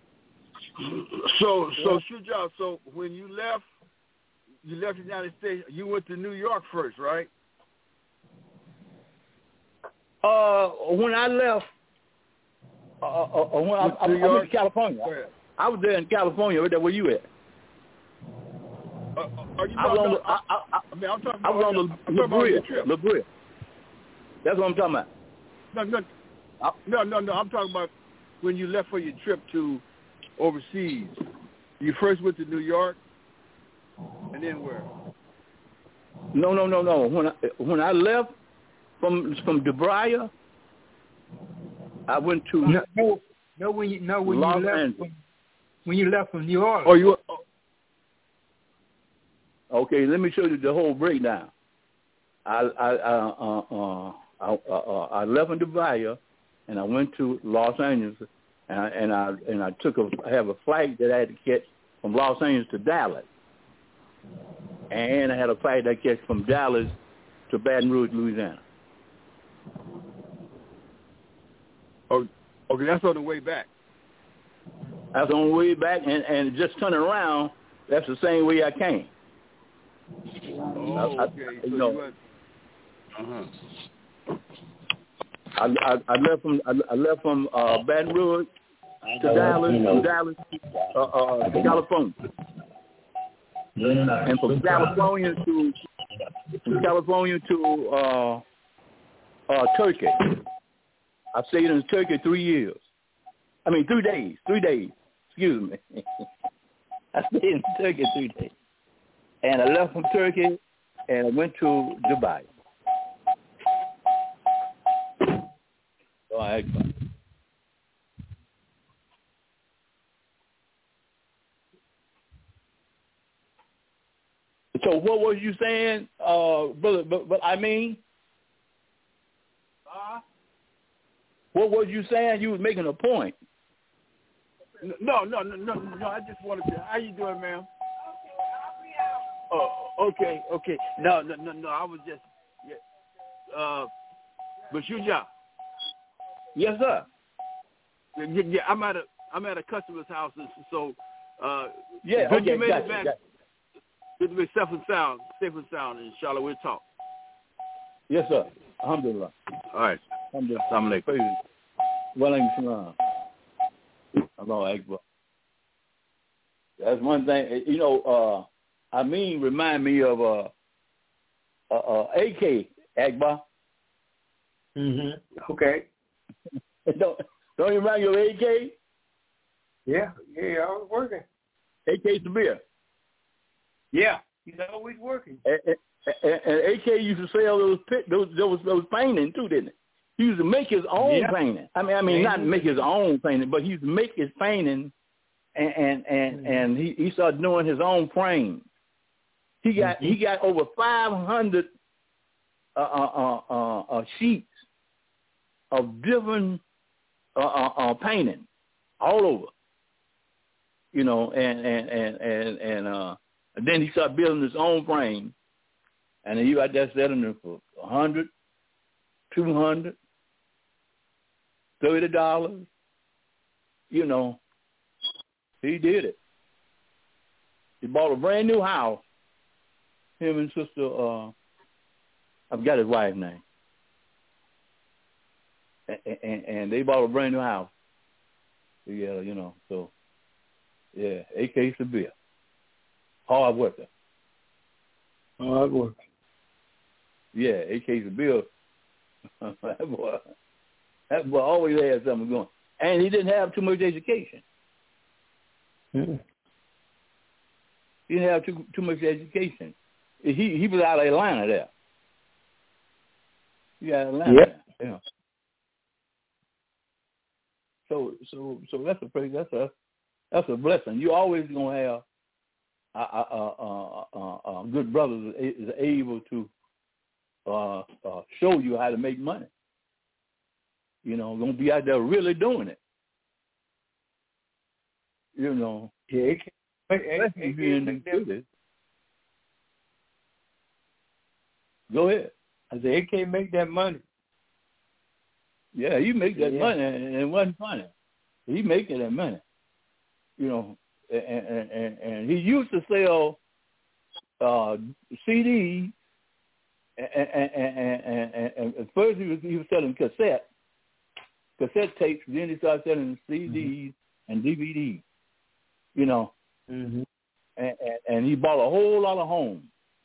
Speaker 5: So, so, Shujaa, so when you left, you left the United States, you went to New York first, right?
Speaker 1: Uh, when I left, uh, uh, when I, I, I went to California. I was there in California. Right there where you at?
Speaker 5: Uh, are you
Speaker 1: I was on the.
Speaker 5: I,
Speaker 1: I, I,
Speaker 5: I mean, I'm talking
Speaker 1: I
Speaker 5: about.
Speaker 1: was on the La Brea. La Brea. That's what I'm talking about.
Speaker 5: No, no, no, no, no. I'm talking about when you left for your trip to overseas. You first went to New York, and then where?
Speaker 1: No, no, no, no. When I when I left from from DeBria, I went to
Speaker 6: no, no, no when you no when
Speaker 1: Los
Speaker 6: you left
Speaker 1: Angeles.
Speaker 6: from, when you left from New Orleans.
Speaker 5: Oh, you. Oh.
Speaker 1: Okay, let me show you the whole breakdown. I I uh, uh, uh, I, uh, uh, I left in DeBria, and I went to Los Angeles, and I and I, and I took a I have a flight that I had to catch from Los Angeles to Dallas, and I had a flight that I catch from Dallas to Baton Rouge, Louisiana.
Speaker 5: Oh, okay, that's on the way back.
Speaker 1: That's on the way back, and, and just turning around, that's the same way I came.
Speaker 5: Oh,
Speaker 1: I,
Speaker 5: okay.
Speaker 1: I,
Speaker 5: So
Speaker 1: you know,
Speaker 5: you went. Uh-huh.
Speaker 1: I, I, I left from I, I left from uh, Baton Rouge to Dallas, from Dallas uh, uh, to California, and from California to from California to uh, uh, Turkey. I stayed in Turkey three years. I mean, three days. Three days. Excuse me. I stayed in Turkey three days, and I left from Turkey, and I went to Dubai. So I. So what was you saying, uh, brother? But, but I mean, uh, what was you saying? You was making a point.
Speaker 5: No, no, no, no, no. I just wanted to. How you doing, ma'am? Oh, okay, okay. No, no, no, no. I was just. Yeah. Uh, but you, yeah.
Speaker 1: Yes, sir.
Speaker 5: Yeah, yeah, I'm at a I'm at a customer's house, so uh,
Speaker 1: yeah,
Speaker 5: good
Speaker 1: okay,
Speaker 5: you made
Speaker 1: gotcha,
Speaker 5: it back.
Speaker 1: Gotcha.
Speaker 5: Good to be safe and sound, safe and sound in Charlotte. We'll talk.
Speaker 1: Yes, sir. Alhamdulillah.
Speaker 5: All right.
Speaker 1: Alhamdulillah.
Speaker 5: Assalamu alaikum.
Speaker 1: Walaikum salam. Allahu Akbar. That's one thing. You know, uh, I mean, remind me of uh, uh, uh, A K Akbar.
Speaker 3: Mm-hmm. Okay.
Speaker 1: don't don't you remind you of A K?
Speaker 3: Yeah, yeah, I was working.
Speaker 1: A K Sabir.
Speaker 3: Yeah, he's always working.
Speaker 1: And, and, and A K used to sell those pit, those those those paintings too, didn't he? He used to make his own
Speaker 3: yeah.
Speaker 1: painting. I mean, I mean, not make his own painting, but he used to make his painting, and and and, mm-hmm. and he, he started doing his own frames. He got mm-hmm. he got over five hundred uh, uh, uh, uh, sheets of different uh, uh, uh, painting all over, you know, and and and and, and uh, then he started building his own frame, and he got that selling them for a hundred, two hundred, thirty dollars. You know, he did it. He bought a brand new house. Him and sister, uh, I've got his wife's name. And, and, and they bought a brand new house together, you know. So, yeah, A K Sabir. Hard worker.
Speaker 3: Hard worker.
Speaker 1: Yeah, A K Sabir. that boy, that boy always had something going. And he didn't have too much education.
Speaker 3: Mm-hmm.
Speaker 1: He didn't have too too much education. He he was out of Atlanta there. Yeah, Atlanta.
Speaker 3: Yep.
Speaker 1: There, you know. So so so that's a pretty that's a that's a blessing. You always gonna have uh, uh, uh, uh, uh, good brothers is able to uh, uh, show you how to make money. You know, gonna be out there really doing it. You know.
Speaker 3: Yeah, it can, it, it, it, it, it,
Speaker 1: Go ahead.
Speaker 3: I said, it can't make that money.
Speaker 1: Yeah, you make that
Speaker 3: yeah.
Speaker 1: money, and it wasn't funny. He making that money, you know, and and, and, and he used to sell uh, C Ds, and, and, and, and, and at first he was he was selling cassette, cassette tapes. Then he started selling C Ds mm-hmm. and D V Ds, you know,
Speaker 3: mm-hmm.
Speaker 1: and, and, and he bought a whole lot of homes.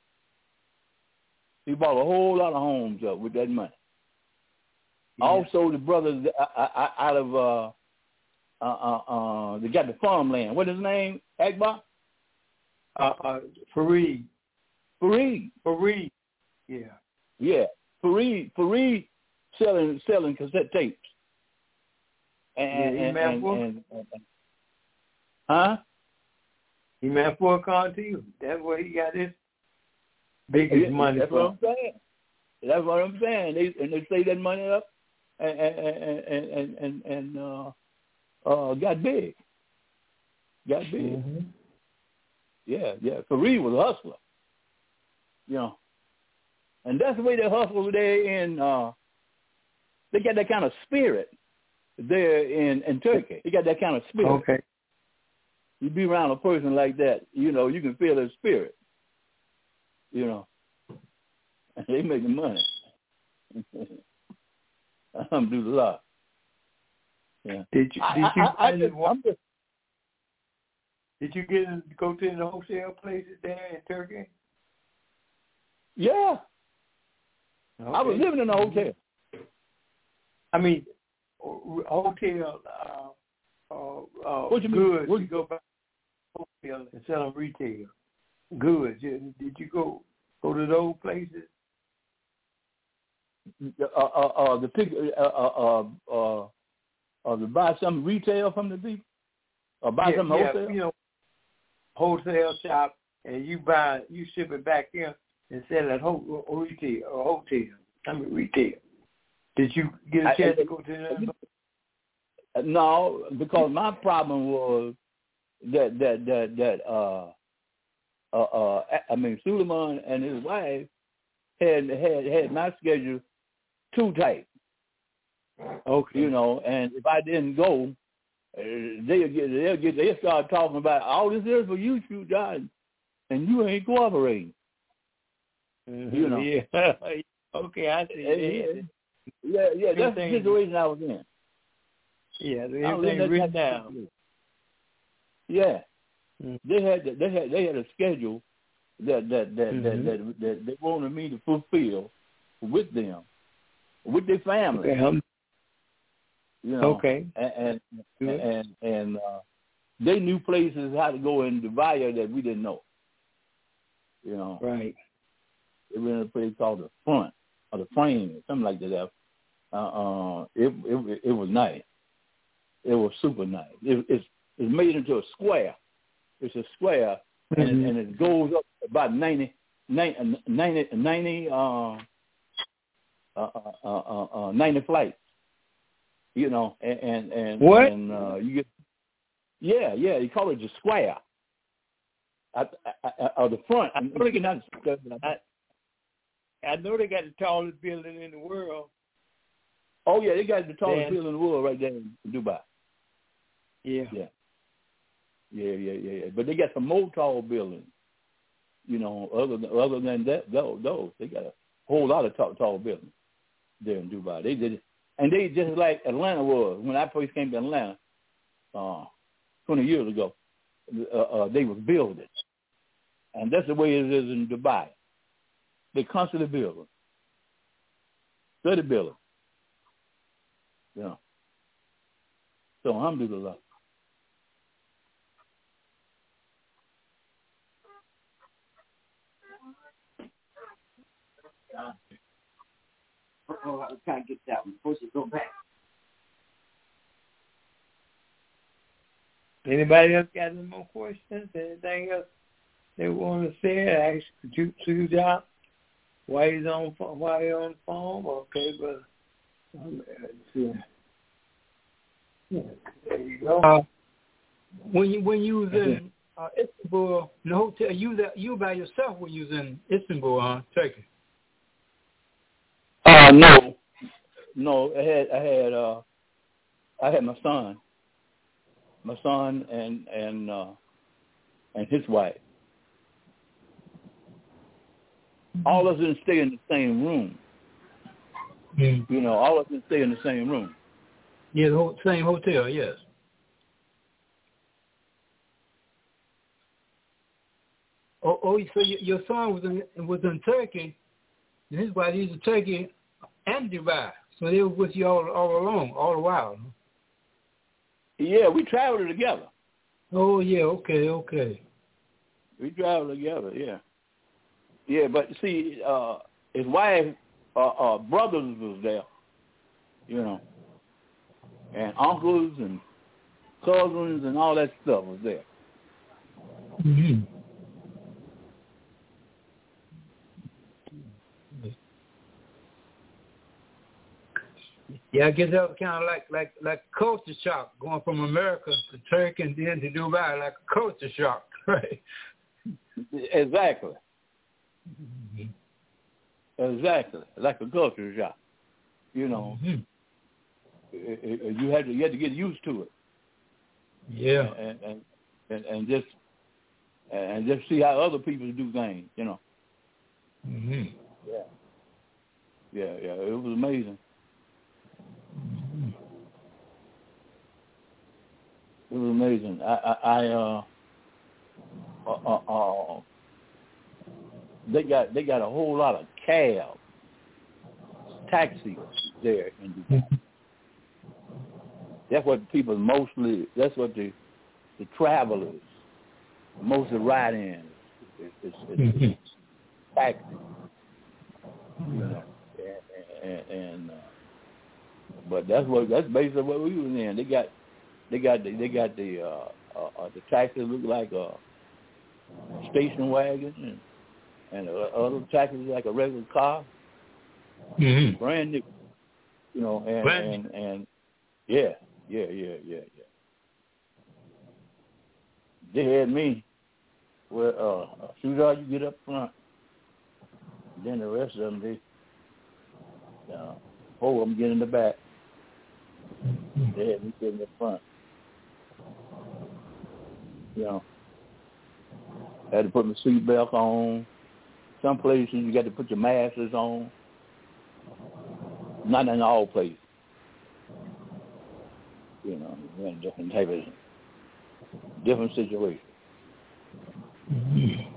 Speaker 1: He bought a whole lot of homes up with that money. Yeah. Also, the brothers out of uh, uh, uh, uh, they got the farmland. What is his name? Akbar?
Speaker 3: Uh, uh, Fareed.
Speaker 1: Fareed.
Speaker 3: Fareed. Yeah.
Speaker 1: Yeah. Fareed. Fareed selling selling cassette tapes. And,
Speaker 3: yeah,
Speaker 1: and,
Speaker 3: and,
Speaker 1: and, and, and, and huh?
Speaker 3: He meant for a car to you. That's where he got his biggest
Speaker 1: yeah,
Speaker 3: money
Speaker 1: that's
Speaker 3: from.
Speaker 1: What I'm saying. That's what I'm saying. They and they save that money up and and and and, and uh, uh, got big. Got big.
Speaker 3: Mm-hmm.
Speaker 1: Yeah, yeah. Fareed was a hustler. You know. And that's the way they hustle there in uh they got that kind of spirit there in, in Turkey. They got that kind of spirit.
Speaker 3: Okay.
Speaker 1: You be around a person like that, you know, you can feel their spirit. You know. They making money. Alhamdulillah. Yeah.
Speaker 3: Did you did
Speaker 1: I,
Speaker 3: you
Speaker 1: I, I, I just, just,
Speaker 3: did you get in, go to the hotel places there in Turkey?
Speaker 1: Yeah.
Speaker 3: Okay.
Speaker 1: I was living in a hotel.
Speaker 3: I mean, hotel. Uh, uh, uh,
Speaker 1: what you
Speaker 3: goods.
Speaker 1: What
Speaker 3: you go back to hotel and sell them retail goods. Did you go go to those places?
Speaker 1: Uh, uh, uh, the pick, uh, uh, uh, uh, to buy some retail from the people, or buy
Speaker 3: yeah,
Speaker 1: some
Speaker 3: yeah,
Speaker 1: wholesale.
Speaker 3: You know, wholesale shop, and you buy, you ship it back here and sell at ho- retail or hotel. I mean retail. Did you get a chance I, to go to that?
Speaker 1: No, because my problem was that that that that uh uh, uh I mean Suleiman and his wife had had had my schedule too tight.
Speaker 3: Okay.
Speaker 1: You know, and if I didn't go, uh, they'll get they'll get they start talking about all this is for you, shoot John, and you ain't cooperating.
Speaker 3: Mm-hmm.
Speaker 1: You know.
Speaker 3: Yeah. Okay, I see.
Speaker 1: Yeah, yeah, that's
Speaker 3: Everything,
Speaker 1: the situation I was in.
Speaker 3: Yeah,
Speaker 1: everything
Speaker 3: everything written down.
Speaker 1: Yeah,
Speaker 3: mm-hmm.
Speaker 1: they had they had they had a schedule that that that,
Speaker 3: mm-hmm.
Speaker 1: that that that they wanted me to fulfill with them, with their family.
Speaker 3: Okay. Um,
Speaker 1: you know,
Speaker 3: okay.
Speaker 1: And and and, and uh, they knew places how to go in the Valle that we didn't know. You know,
Speaker 3: right.
Speaker 1: They were in a place called the Front or the Frame or something like that. Uh, uh, it it it was nice. It was super nice. It, it's it's made into a square. It's a square, mm-hmm. and, and it goes up about ninety, ninety, ninety, ninety, uh, uh, uh, uh, uh, ninety flights. You know, and and, and
Speaker 3: what?
Speaker 1: And uh, you get, yeah, yeah. You call it the square. At, at, at, at the front, I know they can understand.
Speaker 3: I, I know they got the tallest building in the world.
Speaker 1: Oh yeah, they got the tallest
Speaker 3: Man.
Speaker 1: building in the world right there in Dubai.
Speaker 3: Yeah.
Speaker 1: Yeah. Yeah, yeah, yeah, yeah. But they got some more tall buildings. You know, other than other than that, those, those they got a whole lot of tall, tall buildings there in Dubai. They did, and they just like Atlanta was when I first came to Atlanta, uh, twenty years ago. Uh, uh, they was building, and that's the way it is in Dubai. They constantly building, steady building. Yeah. So alhamdulillah.
Speaker 7: Oh, I was trying to get that one. Supposed to go back.
Speaker 3: Anybody else got any more questions? Anything else they want to say? Ask you to John why he's on why he's on the phone. Okay, but um, let's see. Yeah, there you go.
Speaker 4: Uh, when you when you was in uh, Istanbul, in the hotel, you that you by yourself when you was in Istanbul, huh? Turkey.
Speaker 1: Uh no, no. I had I had uh I had my son, my son and and uh, and his wife. All of us didn't stay in the same room.
Speaker 4: Mm.
Speaker 1: You know, all of us didn't stay in the same room.
Speaker 4: Yeah, the whole, same hotel. Yes. Oh, oh so your, your son was in was in Turkey, and his wife was in Turkey and Dubai. So they were with you all all along, all the while.
Speaker 1: Yeah, we traveled together.
Speaker 4: Oh yeah, okay, okay.
Speaker 1: We traveled together. Yeah, yeah. But see, uh, his wife, uh, uh, brothers was there. You know, and uncles and cousins and all that stuff was there.
Speaker 4: Mm-hmm. Yeah, I guess that was kind of like like like culture shock going from America to Turkey and then to Dubai, like a culture shock, right?
Speaker 1: Exactly.
Speaker 4: Mm-hmm.
Speaker 1: Exactly, like a culture shock. You know,
Speaker 4: mm-hmm.
Speaker 1: it, it, you had to you had to get used to it.
Speaker 4: Yeah,
Speaker 1: and and, and, and just and just see how other people do things. You know.
Speaker 4: Mm-hmm.
Speaker 1: Yeah. Yeah, yeah. It was amazing.
Speaker 4: Mm-hmm.
Speaker 1: It was amazing. I, I, I uh, uh, uh, uh, they got they got a whole lot of cabs, taxis there in Dubai.
Speaker 4: Mm-hmm.
Speaker 1: That's what people mostly. That's what the the travelers mostly ride in. It's, it's, it's,
Speaker 4: Mm-hmm.
Speaker 1: it's taxis. You know, and, and, and uh, but that's what that's basically what we was in. They got they got the, they got the uh, uh, uh, the taxis look like a station wagon, and and uh, other taxis like a regular car,
Speaker 4: mm-hmm.
Speaker 1: brand new. You know, and
Speaker 4: brand
Speaker 1: and, and yeah, Yeah, yeah, yeah, yeah. They had me where uh, as soon as you get up front, then the rest of them, they, uh, four of them get in the back. They had me sit in the front. You know, I had to put my seatbelt on. Some places you got to put your masks on. Not in all places. You know, you're in different type of, different situations. Mm-hmm.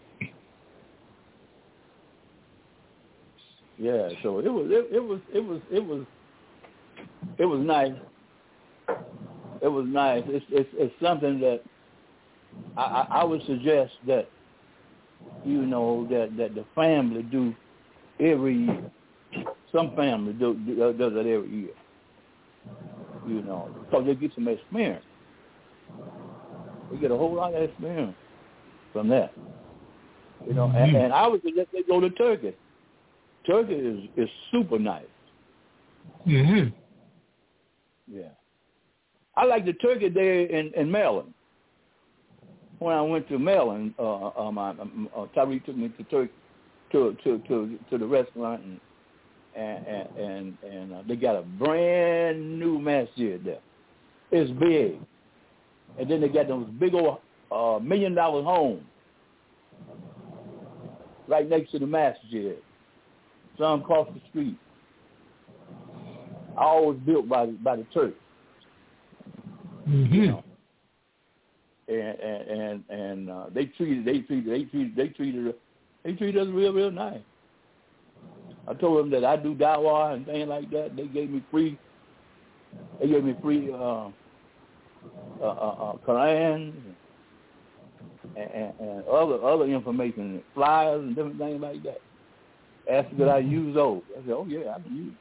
Speaker 1: Yeah, so it was, it, it was, it was, it was, it was nice. It was nice. It's, it's, it's something that I, I, I would suggest that, you know, that, that the family do every year. Some family do, do does it every year. You know, because they get some experience. They get a whole lot of experience from that. You know, and, and I would suggest they go to Turkey. Turkey is, is super nice.
Speaker 3: Mm-hmm.
Speaker 1: Yeah. I like the turkey there in, in Maryland. When I went to Maryland, uh, um, I, uh, Tariq took me to Turkey, to to to to the restaurant, and and and and, and uh, they got a brand new masjid there. It's big, and then they got those big old uh, million dollar homes right next to the masjid. Some across the street. All was built by by the Turks.
Speaker 3: Mm-hmm.
Speaker 1: You know? And and and, and uh, they treated they treated they treated they treated they treated us real real nice. I told them that I do dawah and things like that. They gave me free. They gave me free uh, uh, uh, uh, Quran and, and, and other other information, flyers and different things like that. Asked me could I use those. I said, oh yeah, I can use.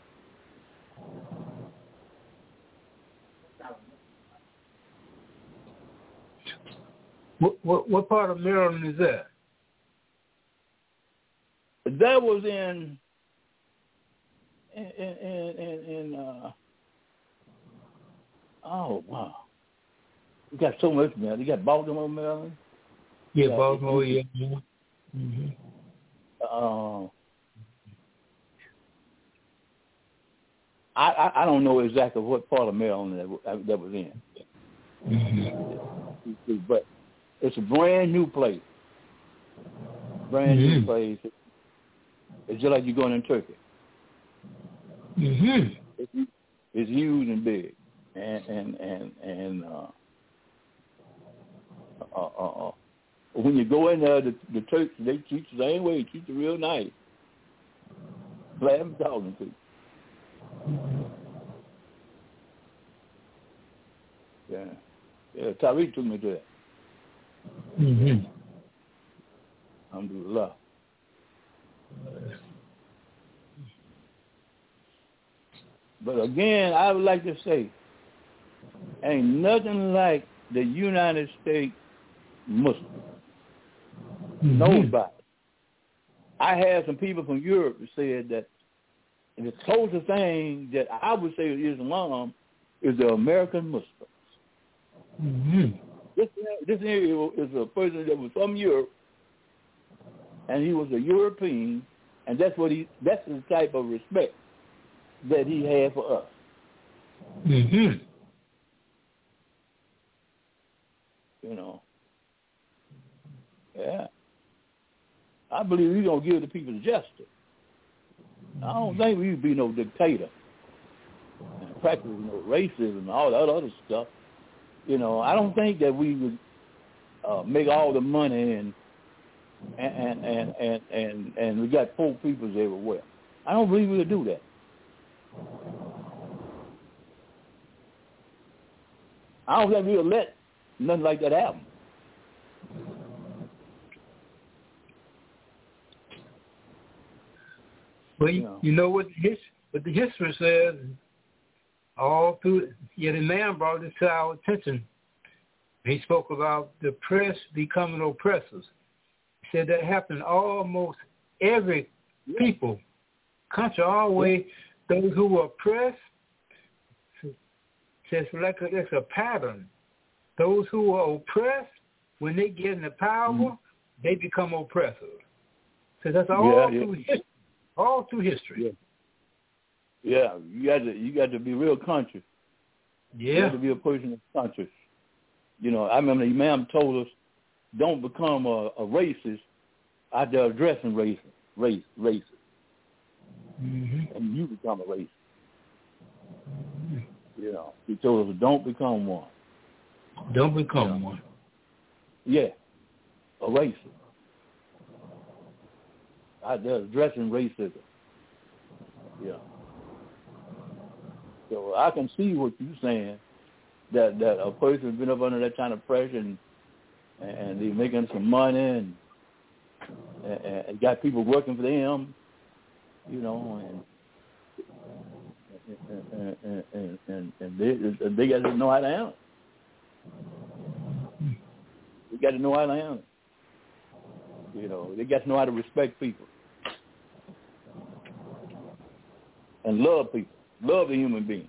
Speaker 3: What, what what part of Maryland is that?
Speaker 1: That was in in in in, in uh, oh wow, we got so much man. You got Baltimore, Maryland.
Speaker 3: Yeah,
Speaker 1: got,
Speaker 3: Baltimore. Yeah. Mm-hmm.
Speaker 1: Uh, I, I I don't know exactly what part of Maryland that that was in, mm-hmm. but it's a brand new place. Brand mm-hmm. new place. It's just like you're going in Turkey.
Speaker 3: Mm-hmm.
Speaker 1: It's, it's huge and big, and and and and uh, uh, uh, uh, when you go in there, the, the Turks they treat you the same way. They treat you real nice. Glad I'm talking to you. Yeah, yeah. Tariq took me to that.
Speaker 3: Mm-hmm.
Speaker 1: Alhamdulillah. But again, I would like to say, ain't nothing like the United States Muslim. Mm-hmm. Nobody. I had some people from Europe who said that the closest thing that I would say is Islam is the American Muslims.
Speaker 3: Mm-hmm.
Speaker 1: This this area is a person that was from Europe, and he was a European, and that's what he that's the type of respect that he had for us.
Speaker 3: Mm-hmm.
Speaker 1: You know. Yeah. I believe he's gonna give the people justice. I don't think we would be no dictator and practice no racism and all that other stuff. You know, I don't think that we would uh, make all the money and and and and and and we got poor people everywhere. I don't believe we would do that. I don't think we would let nothing like that happen.
Speaker 3: Well, you, know. you know what the, his, what the history says, all through, yeah, the man brought this to our attention. He spoke about the press becoming oppressors. He said that happened almost every yeah. people, country, all the way, those who were oppressed,
Speaker 4: says like a, it's a pattern. Those who are oppressed, when they get in the power, mm-hmm. they become oppressors. So that's all
Speaker 1: yeah,
Speaker 4: through
Speaker 1: yeah.
Speaker 4: history. All through history.
Speaker 1: Yeah. yeah, you got to you got to be real conscious.
Speaker 4: Yeah.
Speaker 1: You got to be a person that's conscious. You know, I remember the Imam told us, don't become a, a racist out there addressing race, race, races.
Speaker 4: Mm-hmm.
Speaker 1: And you become a racist. Mm-hmm. You know, he told us, don't become one.
Speaker 4: Don't become
Speaker 1: you know?
Speaker 4: one.
Speaker 1: Yeah, a racist. Out there addressing racism. Yeah. So I can see what you're saying, that, that a person's been up under that kind of pressure and and they're making some money and, and, and got people working for them, you know, and and and, and, and they they got to know how to handle it. They got to know how to handle it. You know, they got to know how to respect people and love people, love the human being.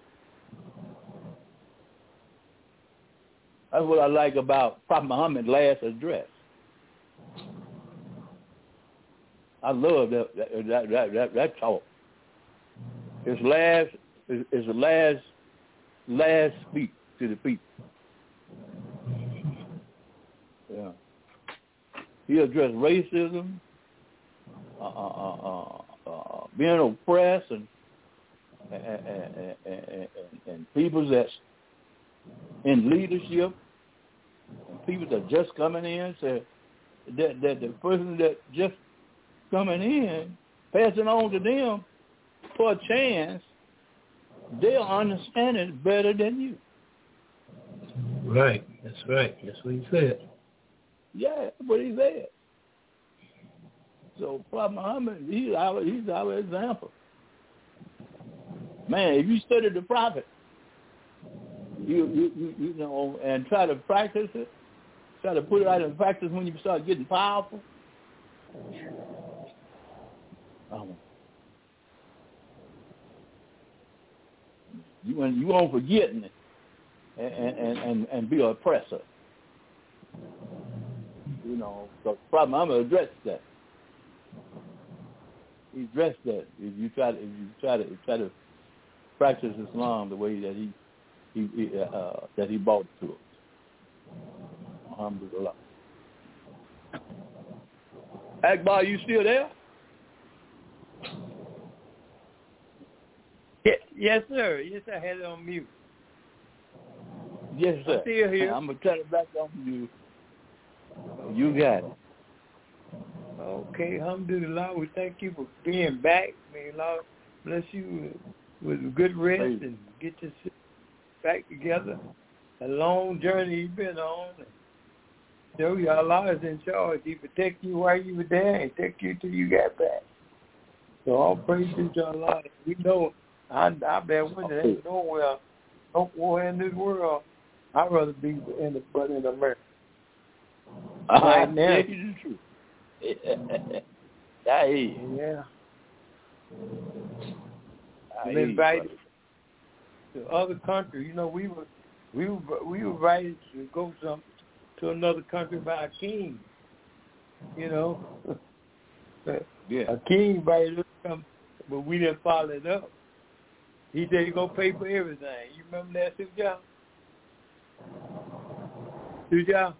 Speaker 1: That's what I like about Prophet Muhammad's last address. I love that that that that, that, that talk. His last is the last last speech to the people. Yeah, he addressed racism, uh, uh, uh, uh, being oppressed, and and, and, and, and, and people that's in leadership, and people that just coming in, say that that the person that just coming in, passing on to them for a chance, they'll understand it better than you.
Speaker 4: Right. That's right. That's what he said.
Speaker 1: Yeah, that's what he said. So Prophet Muhammad, he's our he's our example. Man, if you study the prophet, you you, you you know, and try to practice it, try to put it out in practice when you start getting powerful. Um, you won't you won't forgetting it and and, and, and be an oppressor. You know, the problem I'm gonna address that. He addressed that. If you try to if you try to try to practice Islam the way that he he, he uh, that he brought it to us. Alhamdulillah. Akbar, you still there?
Speaker 3: Yeah, yes, sir. Yes, I had it on mute.
Speaker 1: Yes, sir.
Speaker 3: I'm still here.
Speaker 1: I'm gonna turn it back on you. You got it.
Speaker 3: Okay, alhamdulillah. We thank you for being back. May Allah bless you with a good rest and get your back together. A long journey you've been on. So Allah is in charge. He protect you while you were there and take you till you got back. So all praises to Allah. We know, I, I've been with it. Ain't nowhere, nowhere in this world. I'd rather be in the, but in America.
Speaker 1: Right now. I hear you. I hear you.
Speaker 3: Yeah.
Speaker 1: I
Speaker 3: I'm
Speaker 1: hear
Speaker 3: invited
Speaker 1: you,
Speaker 3: to other countries. You know, we were we were we were invited to go some to another country by a king. You know,
Speaker 1: yeah.
Speaker 3: A king invited us to come, but we didn't follow it up. He said he's gonna pay for everything. You remember that, Sujah? Sujah?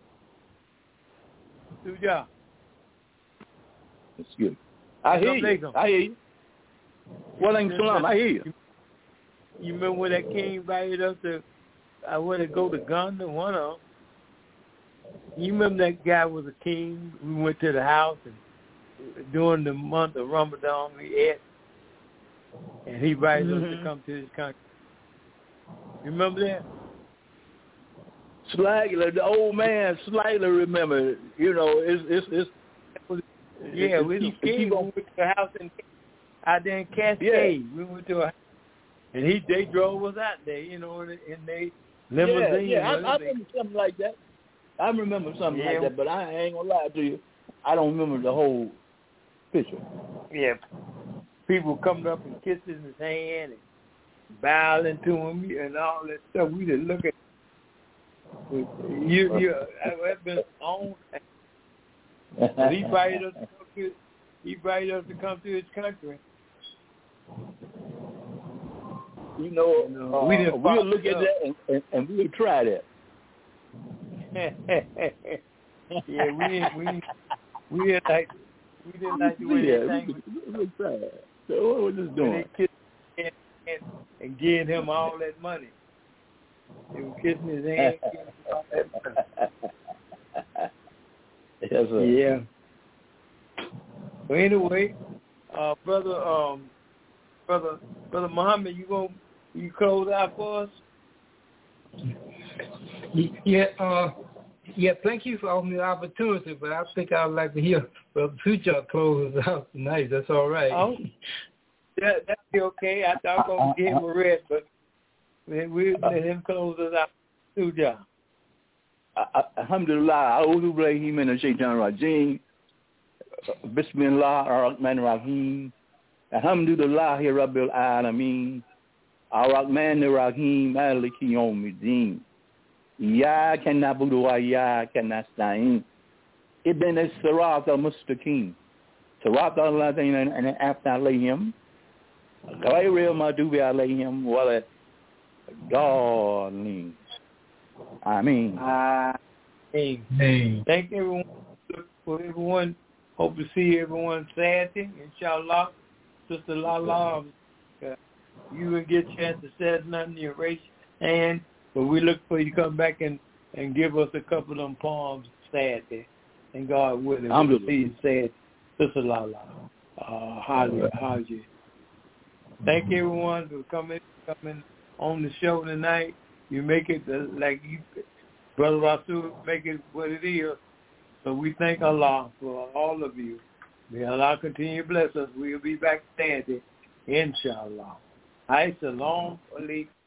Speaker 3: Sujah?
Speaker 1: That's good. I hear you. I hear you. Well, Salam, I hear you.
Speaker 3: You remember when that king invited us to, I want to go to Ghana, one of them. You remember that guy was a king? We went to the house, and during the month of Ramadan, we ate, and he invited mm-hmm. us to come to his country. You remember that?
Speaker 1: Slightly, the old man slightly remember. You know, it's it's it's.
Speaker 3: Yeah,
Speaker 1: it's,
Speaker 3: we
Speaker 1: it's,
Speaker 3: was king. We went to the house in out there in Cascade.
Speaker 1: Yeah.
Speaker 3: We went to a, and he they drove us out there. You know, in, in they limousine.
Speaker 1: Yeah, yeah. I, I remember something like that. I remember something yeah. like that, but I ain't gonna lie to you. I don't remember the whole picture.
Speaker 3: Yeah. People coming up and kissing his hand. And bowing to him and all that stuff. We just look at you. You have been on. He invited us to come to. He invited us to come to his country.
Speaker 1: You know,
Speaker 3: you know
Speaker 1: uh,
Speaker 3: we didn't
Speaker 1: we'll look at that and, and, and we'll try that.
Speaker 3: yeah, we didn't. We didn't, we didn't like. We didn't like the way
Speaker 1: yeah,
Speaker 3: they sang.
Speaker 1: We, we'll try that. So what we're just doing?
Speaker 3: They kissed him and, and giving him all that money. They were kissing his hand, giving him all that money.
Speaker 1: Yes, sir.
Speaker 3: Yeah. Well, anyway, uh, brother, um, brother, brother Muhammad, you gonna you close out for us?
Speaker 4: Yeah, uh, yeah. Thank you for offering me the opportunity, but I think I'd like to hear Brother Future close us out tonight. That's all right.
Speaker 3: Oh, that that'd be okay. I thought I was gonna give him a rest, but we let him close us out. Future.
Speaker 1: Alhamdulillah, a'udhu billahi minash shaitanir rajim. Bismillah ar-Rahmanir Rahim. Alhamdulillahi Rabbil Alameen. Ar-Rahmanir Rahim. Maliki Yawmiddin. Iyyaka na'budu wa iyyaka nasta'in. Ihdinas siratal mustaqim. Siratal ladzina an'amta 'alayhim. Ghayril maghdubi 'alayhim wala dallin. Amen.
Speaker 3: Uh, Amen. Thank everyone for everyone. Hope to see everyone Saturday, inshallah. Sister Lala, uh, you will get a chance to say nothing, you raise your hand, but we look for you to come back and, and give us a couple of them poems Saturday. And God willing, we'll see you Saturday. Sister Lala, uh, Holly, Holly. Thank everyone for coming, coming on the show tonight. You make it uh, like you, Brother Rasul, make it what it is. So we thank Allah for all of you. May Allah continue to bless us. We'll be back Saturday, inshallah. Hi, salam alaikum.